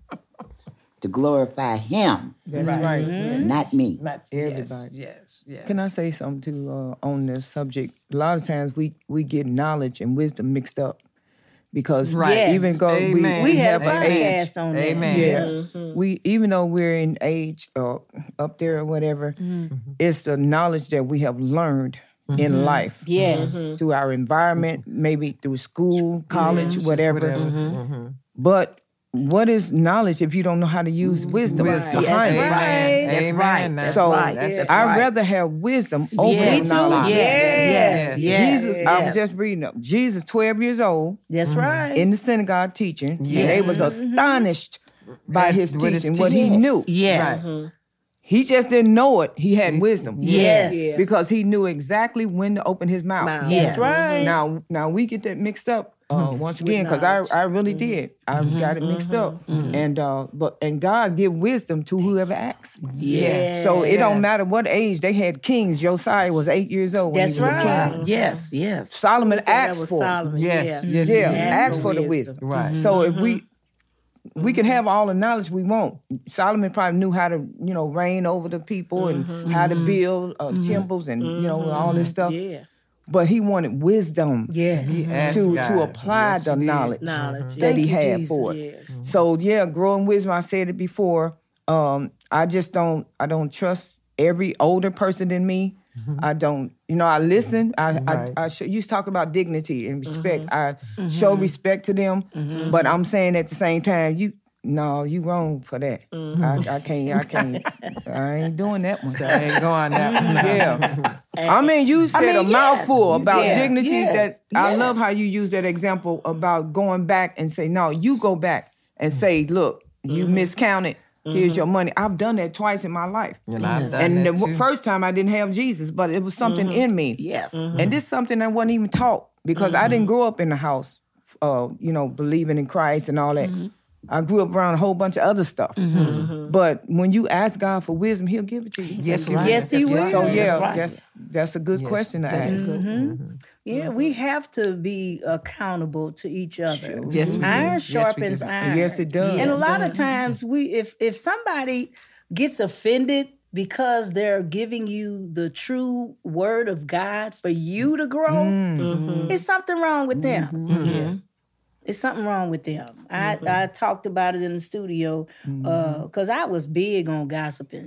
to glorify Him, That's right. not me. Not- Everybody. Yes, yes, yes. Can I say something too uh, on this subject? A lot of times we we get knowledge and wisdom mixed up. because Right. Yes. even though we, Amen. We had a have an age, podcast on that. Amen. yeah, we even though we're in age uh, up there or whatever, Mm-hmm. it's the knowledge that we have learned in life. Yes. Mm-hmm. Through our environment, maybe through school, college, whatever. Mm-hmm. But what is knowledge if you don't know how to use wisdom Wisdom. behind That's it? right. That's Amen. right. That's So right. That's That's I'd right. rather have wisdom over Yeah. that Me too. knowledge. Yes. Yes. Yes. Jesus, yes. I was just reading up. Jesus, twelve years old, That's right. in the synagogue teaching, and Yes. they was astonished by At- his with his teaching, what he teaching. knew. Yes. Right. He just didn't know it. He had wisdom. Yes. Yes. Because he knew exactly when to open his mouth. Mouth. Yes. That's right. Now, now we get that mixed up uh, once again because I, I really did. I got it mixed up, and uh, but and God give wisdom to whoever asks. Yes. So it don't matter what age they had kings. Josiah was eight years old when That's he was right. a king. Yes. Yes. Solomon So that asked was for it. Solomon. Yes. Yeah. Yes. Yeah, yes. ask for for the wisdom. wisdom. Right. So if we we can have all the knowledge we want. Solomon probably knew how to, you know, reign over the people and how to build uh, temples and you know all this stuff. Yeah. But he wanted wisdom Yes. He asked to God. to apply Yes, the he did. knowledge Knowledge. that Thank he you, had Jesus. for it. Yes. So yeah, growing wisdom. I said it before. Um, I just don't. I don't trust every older person than me. I don't. You know, I listen. I Right. I, I show, you talk about dignity and respect. I show respect to them, but I'm saying at the same time, you. No, you wrong for that. I, I can't. I can't. I ain't doing that one. So I ain't going that Yeah. I mean, you said mean, a yes. mouthful about Yes, dignity. yes, That I yes. love how you use that example about going back and say, no, you go back and say, look, you miscounted. Here's your money. I've done that twice in my life. And I've done And that the too. first time I didn't have Jesus, but it was something in me. Yes. And this is something I wasn't even taught because I didn't grow up in the house, uh, you know, believing in Christ and all that. I grew up around a whole bunch of other stuff. But when you ask God for wisdom, He'll give it to you. Yes, right. Yes, he That's will. right. So That's yeah, right. that's that's a good Yes, question to that's ask. Yeah, we have to be accountable to each other. Yes, we do. Iron Yes, we sharpens do. iron. Yes, it does. And a Yes, lot of times, we if if somebody gets offended because they're giving you the true word of God for you to grow, it's something wrong with them. It's something wrong with them. I, I talked about it in the studio because I was big on gossiping.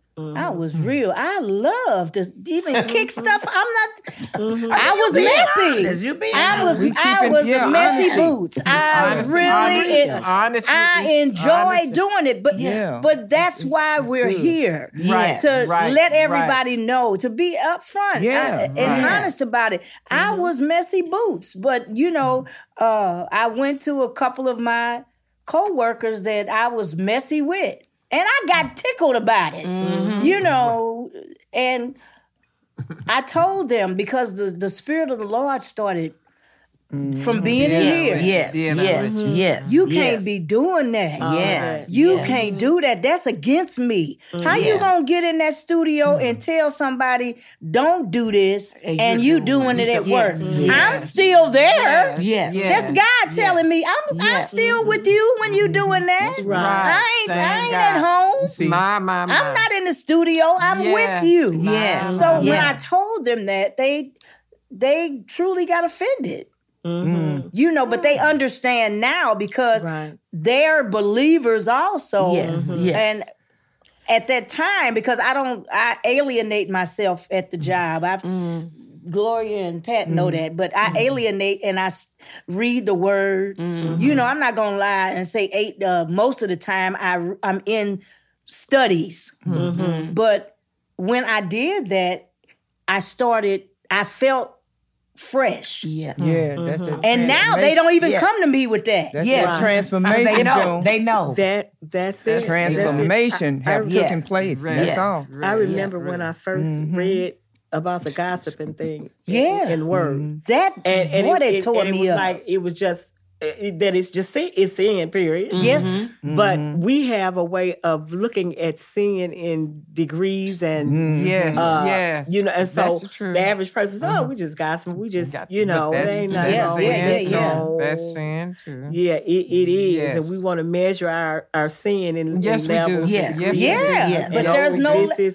I was real. I love to even kick stuff. I'm not. I was being messy. honest. You being I was. We I keeping- was yeah, a messy honesty. boots. I Honesty, really. honesty, it- honesty I is- enjoy honesty. doing it, but Yeah. but that's why we're good. here Right, to right, let right. everybody know, to be upfront Yeah, I- and right. honest about it. I was messy boots, but you know, uh, I went to a couple of my co-workers that I was messy with, and I got tickled about it. You know, and I told them because the the spirit of the Lord started from being in here. Yes. Yeah, Yes. that was- Yes. You yes. can't be doing that. Yes. You yes. can't do that. That's against me. How you Yes. gonna get in that studio and tell somebody don't do this And and, you're you doing doing it at Yes. work? Yes. I'm still there. Yes. Yeah. That's God telling me I'm I'm Yes. still with you when you doing that. right. I ain't I Same ain't God. at home. See, My, my, my. I'm not in the studio. I'm Yes. with you. Yes. So when I Yes. told them that, they they truly got offended. You know, but they understand now because Right. they're believers also. Yes, yes. And at that time, because I don't, I alienate myself at the job. I've Gloria and Pat know that, but I alienate and I s- read the word. You know, I'm not gonna lie and say eight. Uh, most of the time, I I'm in studies, but when I did that, I started. I felt fresh. Yes. yeah, that's the And now they don't even Yes. come to me with that. That's Yeah. that transformation. They know. Joan. They know. That that's it. transformation That's it. I- have I, taken yes. place. Right. That's Yes. all. I remember when I 1st read about the gossiping thing. in- Yeah. in, Word. That And, and boy, it, that it- tore and it me was up. like it was just it, that it's just sin, it's sin, period. Yes. But we have a way of looking at sin in degrees and Yes, uh, yes. you know, and so That's true. the average person says, "Oh, we just gossip. We just, Got- you know, but it that's, ain't that's nothing." Yeah, wrong yeah, with yeah, it." yeah. No. That's sin too. Yeah, it, it is, Yes. and we want to measure our, our sin in, Yes, in we do. levels. Yes. and Yes, degrees. we do. Yeah, Yes. but And there's so no. This is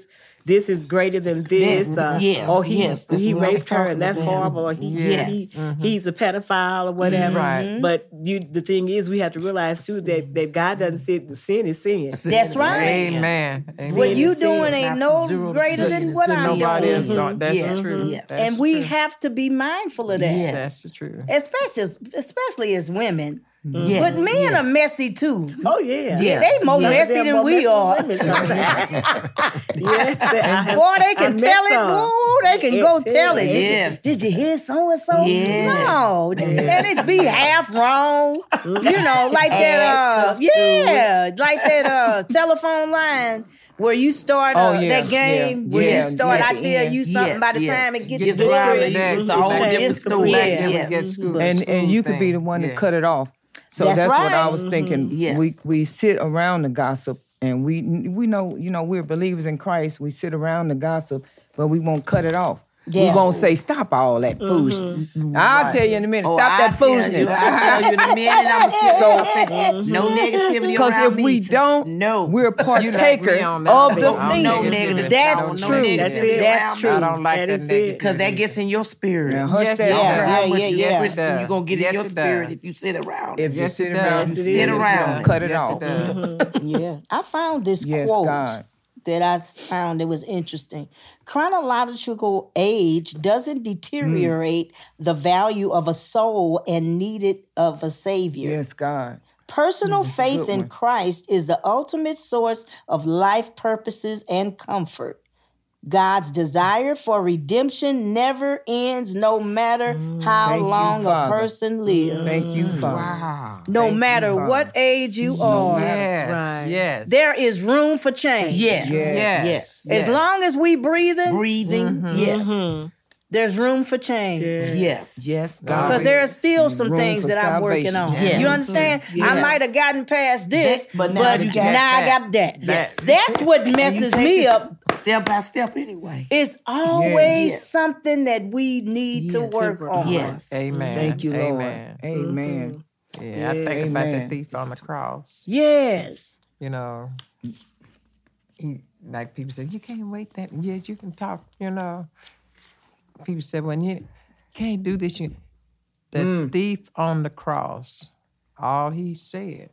this is greater than this. This, uh, yes, or he yes, that's he what I was raped her talking and that's about. horrible. Or he, Yes. he he's a pedophile or whatever. Right. But you, the thing is, we have to realize too that, that God doesn't say the sin is sin. That's right. Amen. Amen. What you Sin is doing sin. ain't no Zero to greater sin than is what sin. I'm Nobody doing. else don't. That's Yes. the truth. Yes. That's And the we truth. have to be mindful of that. Yes. That's the truth. Especially, especially as women. Yes. But men yes. are messy too. Oh yeah, Yes. They more Yes. messy They're than more we messy are. than women sometimes. Yes, I have- Boy, they I can met tell it. some. Ooh, they can It go tell tell it. it. Did, Yes. you, did you hear so and so? Yes. No, let it be half wrong. You know, like that. Add Uh, stuff to yeah, like that uh, telephone line where you start uh, Oh, yeah, that game yeah, where yeah, you start. yeah. I tell you something. Yes, by the yes. time it gets Gets to around it, it, That- it's a whole that- different it's story. yeah. Back then we Yes. get school- and school and you could be thing. the one Yeah. to cut it off. So That's that's, what I right. was thinking. Yes. We we sit around the gossip, and we we know you know we're believers in Christ. We sit around the gossip, but we won't cut it off. We Yeah. won't say stop all that foolishness. I'll Right. tell you in a minute. Oh, Stop I that tell you, foolishness. I tell you in a minute. I'm gonna tell you. No negativity Because around if me. we don't, no, we're You like me partaker on that. of the I don't sin. no negative. negative. That's no, true. No That's negativity it. That's around true. me. I don't like That that, is it. negative. Because that gets in your spirit. Now, hush Yes, that it down. does. Yeah, How much yeah, yeah. Christian Yes, it you gonna get does. in your Yes, it spirit does. if you sit around. If it. you Yes, sit it around, does. you Yes, it sit is. around, Yes, cut it yes, off. does. Yeah, I found this Yes, quote God. that I found that was interesting. Chronological age doesn't deteriorate the value of a soul and need it of a savior. Yes, God. Personal faith good in one. Christ is the ultimate source of life purposes and comfort. God's desire for redemption never ends, no matter how Thank you, long a Father. person lives. Thank you, Father. Wow. No Thank you, matter Father. what age you are, Yes, Right. yes. there is room for change. Yes. Yes. Yes. Yes. As yes. long as we breathing, Breathing. Yes. there's room for change. Yes. Yes, God. Because there are still some Room things for that I'm working on. salvation. Yes. You understand? I Yes. might have gotten past this, That- but but, now you got now I that. got that. That. That's what And you messes take me it up. Step by step anyway. It's always Yes. something that we need to Yes. work on. Yes. Amen. Thank you, Lord. Amen. Amen. Yeah, I think about the Amen. thief on the cross. Yes. You know, he, like people say, you can't wait that. Yes, you can talk. You know, people say, when you can't do this, you. The thief on the cross, all he said,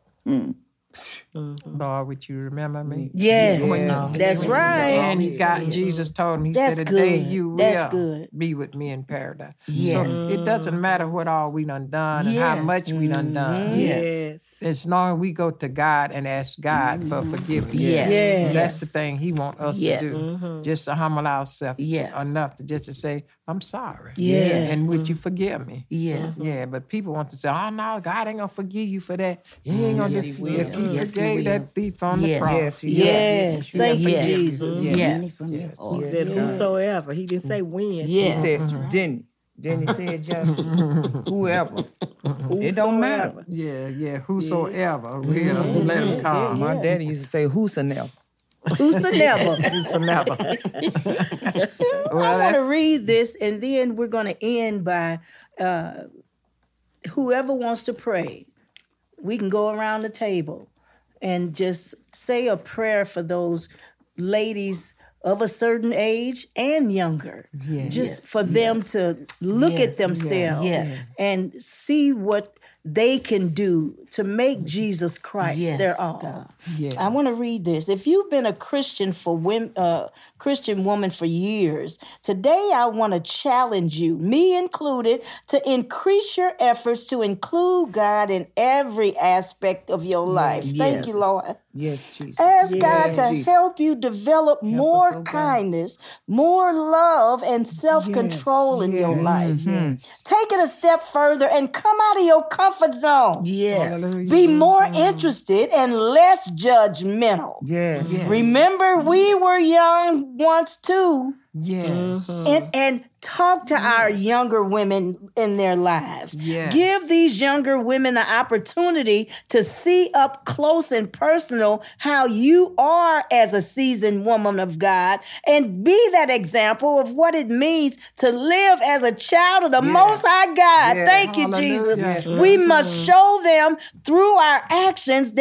Lord, would you remember me? Yes. Yeah. That's right. And he got Jesus told him, he That's said, today good. you will That's good. be with me in paradise. Yes. So it doesn't matter what all we done done and how Yes. much we done done. Yes. Yes. As long as we go to God and ask God for forgiveness. Yes. Yes. That's the thing he wants us Yes. to do. Just to humble ourselves Yes. enough to just to say, I'm sorry. Yes. And would you forgive me? Yes. Yeah, but people want to say, oh no, God ain't gonna forgive you for that. He ain't gonna Yes, do he will. If he Yes, he forgave will. that thief on the Yes. cross. Yes, he Yes. Thank you, Yes. Jesus. Yes. He said, whosoever. He didn't say when. He Yes. said, didn't Then he said, just whoever. It don't matter. Yeah, yeah, whosoever will let him come. My daddy used to say, whosoever. Whosoever. Whosoever. I Well, want to that, read this, and then we're going to end by uh, whoever wants to pray. We can go around the table and just say a prayer for those ladies of a certain age and younger. Yes. Just for them to look Yes, at themselves yes. and see what they can do to make Jesus Christ Yes, their own. God. yeah. I want to read this. If you've been a Christian for women, uh, Christian woman for years, today I want to challenge you, me included, to increase your efforts to include God in every aspect of your life. Thank Yes. you, Lord. Yes, Jesus. Ask God to Jesus. help you develop more oh God. kindness, more love, and self-control in your life. Take it a step further and come out of your comfort zone. Yes. Be more interested and less judgmental. Yeah. Remember, we were young once too. Yes. And, and talk to our younger women in their lives. Yes. Give these younger women the opportunity to see up close and personal how you are as a seasoned woman of God, and be that example of what it means to live as a child of the Most High God. Yeah. Thank you, Hallelujah. Jesus. Yes. We must show them through our actions that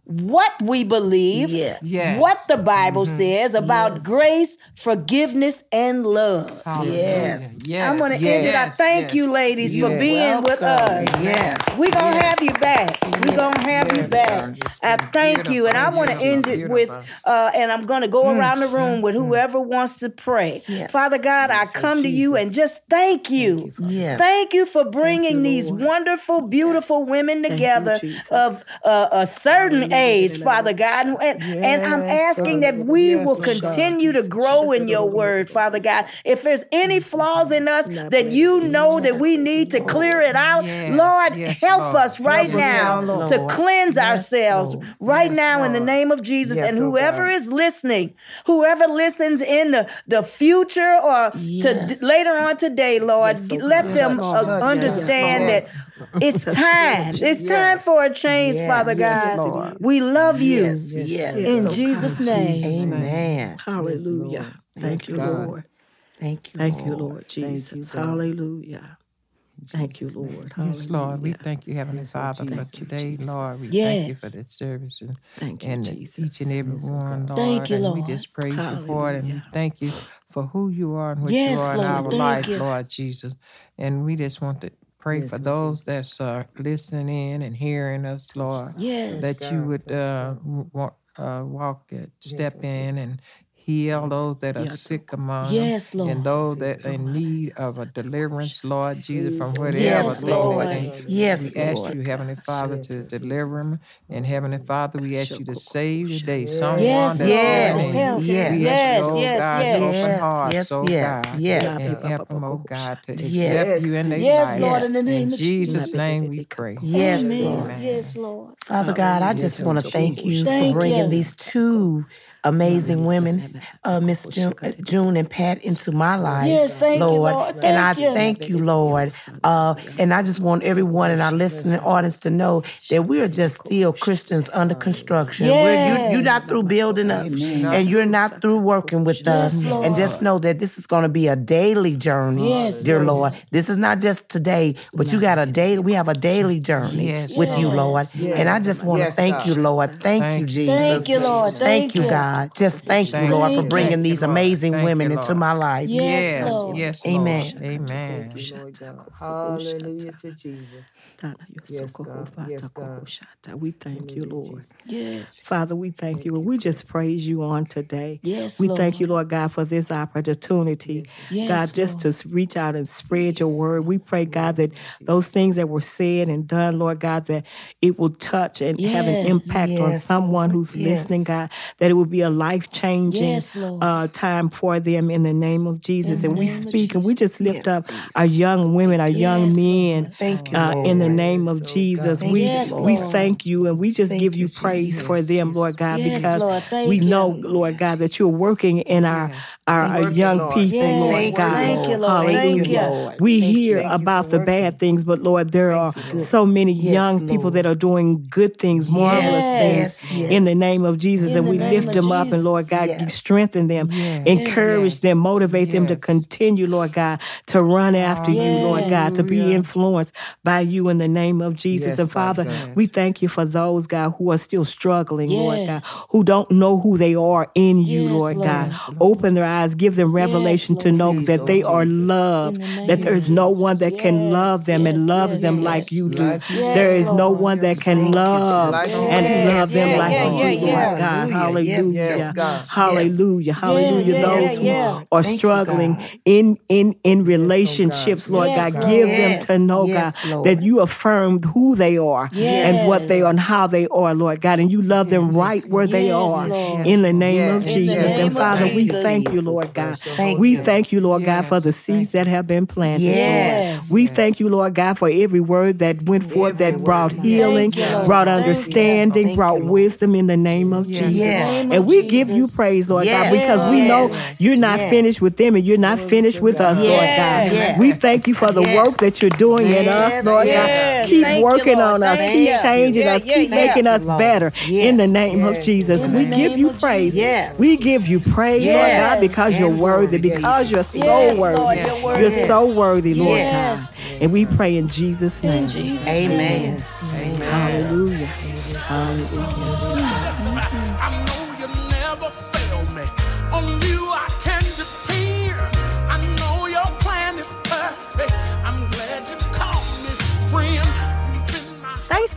what we believe, Yes. Yes. what the Bible says about grace, forgiveness, and love. Hallelujah. Yes. Yes. I'm going to end it. I Yes. thank Yes. you, ladies, for You're being with welcome. us. Yes. We're going to Yes. have you back. We're going to have you Yes, back. God. It's I been thank you. And I beautiful, want to end it beautiful, with, beautiful. uh, and I'm going to go around the room with whoever wants to pray. Yes. Father God, I come to you and just thank you. Yes. Thank you for bringing these wonderful, beautiful women together Jesus. of uh, a certain age, Father God. And, and I'm Yes, asking sir. that we Yes, will Lord. continue to grow in your word, Father God. If there's any flaws in us that you know that we need to clear it out, Yes, Lord, yes, help Lord. us right Help us now now, to Lord. cleanse ourselves right Yes, now in the Lord. name of Jesus. Yes, And oh whoever God. is listening, whoever listens in the, the future or to Yes. later on today, Lord, Yes, oh let God. them Yes, uh, Lord. understand Yes, that it's time. It's time for a change, Yes. Father Yes, God. Lord. We love you. Yes. Yes. In oh Jesus' God. name. Amen. Hallelujah. Lord. Thank Yes, you, God. Lord. Thank you. Thank you, Lord. Lord Jesus. you, God. Hallelujah. Thank you, Lord. Yes, Lord. We Hallelujah. thank you, Heavenly Yes, Lord Father, for Jesus. today, Lord. We Yes. thank you for this service and, Thank you, and Jesus. each and every one, Lord. Thank you, and Lord. we just praise you for it, and we Hallelujah. thank you for who you are and what Yes, you are in Lord. our Thank life, you. Lord Jesus. And we just want to pray Yes, for Lord those that's uh, listening in and hearing us, Lord. Yes. That you would uh, w- wa- uh, walk, it, step in, and heal those that are sick among Yes, them, Lord. and those that are in need of a deliverance, Lord Jesus, from whatever Yes, thing Lord. that they Yes, we ask Lord. you, Heavenly Father, to deliver them. And Heavenly Father, we ask you to save today someone Yes, that's Yes, Lord. coming in. Help. yes. We Yes, ask you, oh yes, God, yes. to open Yes, hearts, yes, oh yes, God, yes. and help them, oh God, to Yes. accept you in their Yes, life. Lord, in the name In of Jesus' Jesus. name we pray. Yes, Amen. Lord. Yes, Lord. Father God, I just want to thank you Thank for bringing you. these two amazing women, uh, Miss June, uh, June and Pat, into my life, Yes, thank you, Lord. Lord. And I Thank you. thank you, Lord. Uh, and I just want everyone in our listening audience to know that we are just still Christians under construction. We're, you, you're not through building us, and you're not through working with us. Yes, Lord. And just know that this is going to be a daily journey, Yes, dear Lord. Lord. This is not just today, but you got a daily. We have a daily journey Yes, with you, Lord. Yes. And I just want to Yes, thank God. you, Lord. Thank, Thank you, you. Jesus. Thank you, Lord. Thank you, God. Just thank you, Thank Lord, you. for bringing Thank you, these Lord. amazing Thank women you, into Lord. my life. Yes, Yes, Lord. yes, Amen. Lord. Amen. Thank you, Lord God. Hallelujah to Jesus. Yes, God. Yes, God. We thank you, Lord. Yes. Father, we thank you. And we just praise you on today. Yes, we Lord. thank you, Lord God, for this opportunity. Yes, God, just to reach out and spread your word. We pray, God, that those things that were said and done, Lord God, that it will touch and have an Yes. impact on Yes, someone Lord. who's Yes. listening, God, that it will be a life-changing Yes, Lord. uh, time for them in the name of Jesus. In and the we name of speak and we just lift Yes, up Jesus. our young women, our young Yes, men, Thank you, uh, Lord. in the name of Yes, oh Jesus. God. We Yes, we Lord. thank you and we just Thank give you, you praise Jesus. for them, Lord God, Yes, because Lord. Thank we you. know, Lord God, that you're working in our our, our Working, young Lord. people, Yes. Lord Thank God. you, Thank you, Lord. Lord. Hallelujah. Thank you. Lord. We Thank hear you. about the bad things, but Lord, there are so many Yes, young people Lord. that are doing good things, marvelous Yes. things Yes, in yes. the name of Jesus. In and the we name lift of them up and Lord Jesus. God, Yes. you strengthen them, Yes. encourage Yes. them, motivate them to Yes. continue, Lord God, to run after you, Lord God, to be Hallelujah. influenced by you in the name of Jesus. Yes, and Father, Father we thank you for those, God, who are still struggling, Lord Yes. God, who don't know who they are in you, Yes, Lord Lord. God. Yes, Open their eyes, give them revelation to Lord. know Please, that oh they are Jesus. loved, In the name that of there's no one that Jesus. can Yes, love them and yes, loves yes, them yes. like you do. Like you Yes, There is no Lord. one that can Thank you, love Like Jesus. you and do. love them Yeah, like yeah, you yeah, do, yeah. Lord God. Hallelujah. Yes, Hallelujah. Yes, God. Hallelujah. Hallelujah. yeah, Those yeah, who yeah. are Thank you, struggling God. in in in God. relationships, Lord Yes, God, Lord. give them Yes. to know, Yes, God, Lord. that you affirmed who they are and what they are and how they are, Lord God, and you love them right where they Yes, are Lord. in the name Yes. of In the Jesus. name And of Father, we Jesus. thank you, Jesus. Lord God. Thank We you. thank you, Lord God, for the Yes. seeds that have been planted, Lord. Yes. We thank you, Lord God, for every word that went forth Every that brought word. healing, Thank you, Lord. brought Thank you. understanding, Thank brought you, Lord. wisdom in the name of Yes, Jesus. In the Lord. name And of we give you Jesus. praise, Lord Yes. God, because we know Yes. you're not Yes. finished with them and you're not finished with us, God. Lord Yes. God. Yes. We thank you for the Yes. work that you're doing in us, Yes, Lord yes, God. Keep Thank you, working Lord. on us, Thank keep you. changing Yeah, us, yeah, keep yeah. making us Lord. better Yes. in the name of Yes. Jesus. In We the give name you of praise. Yes. We give you praise, Lord Yes. God, because you're And worthy, glory. because you're so Yes, worthy. Lord, Yes, you're Lord. You're worthy. so worthy, Lord Yes. God. And we pray in Jesus' In name. Jesus' Amen. name. Amen. Hallelujah. Hallelujah.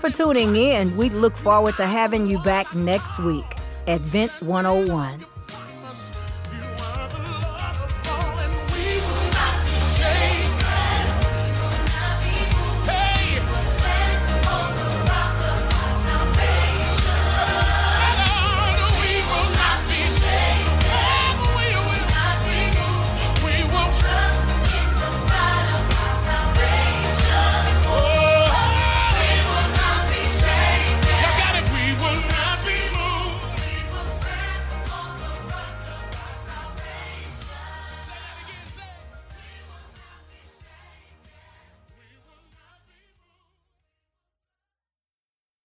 for tuning in. We look forward to having you back next week at Vent one oh one.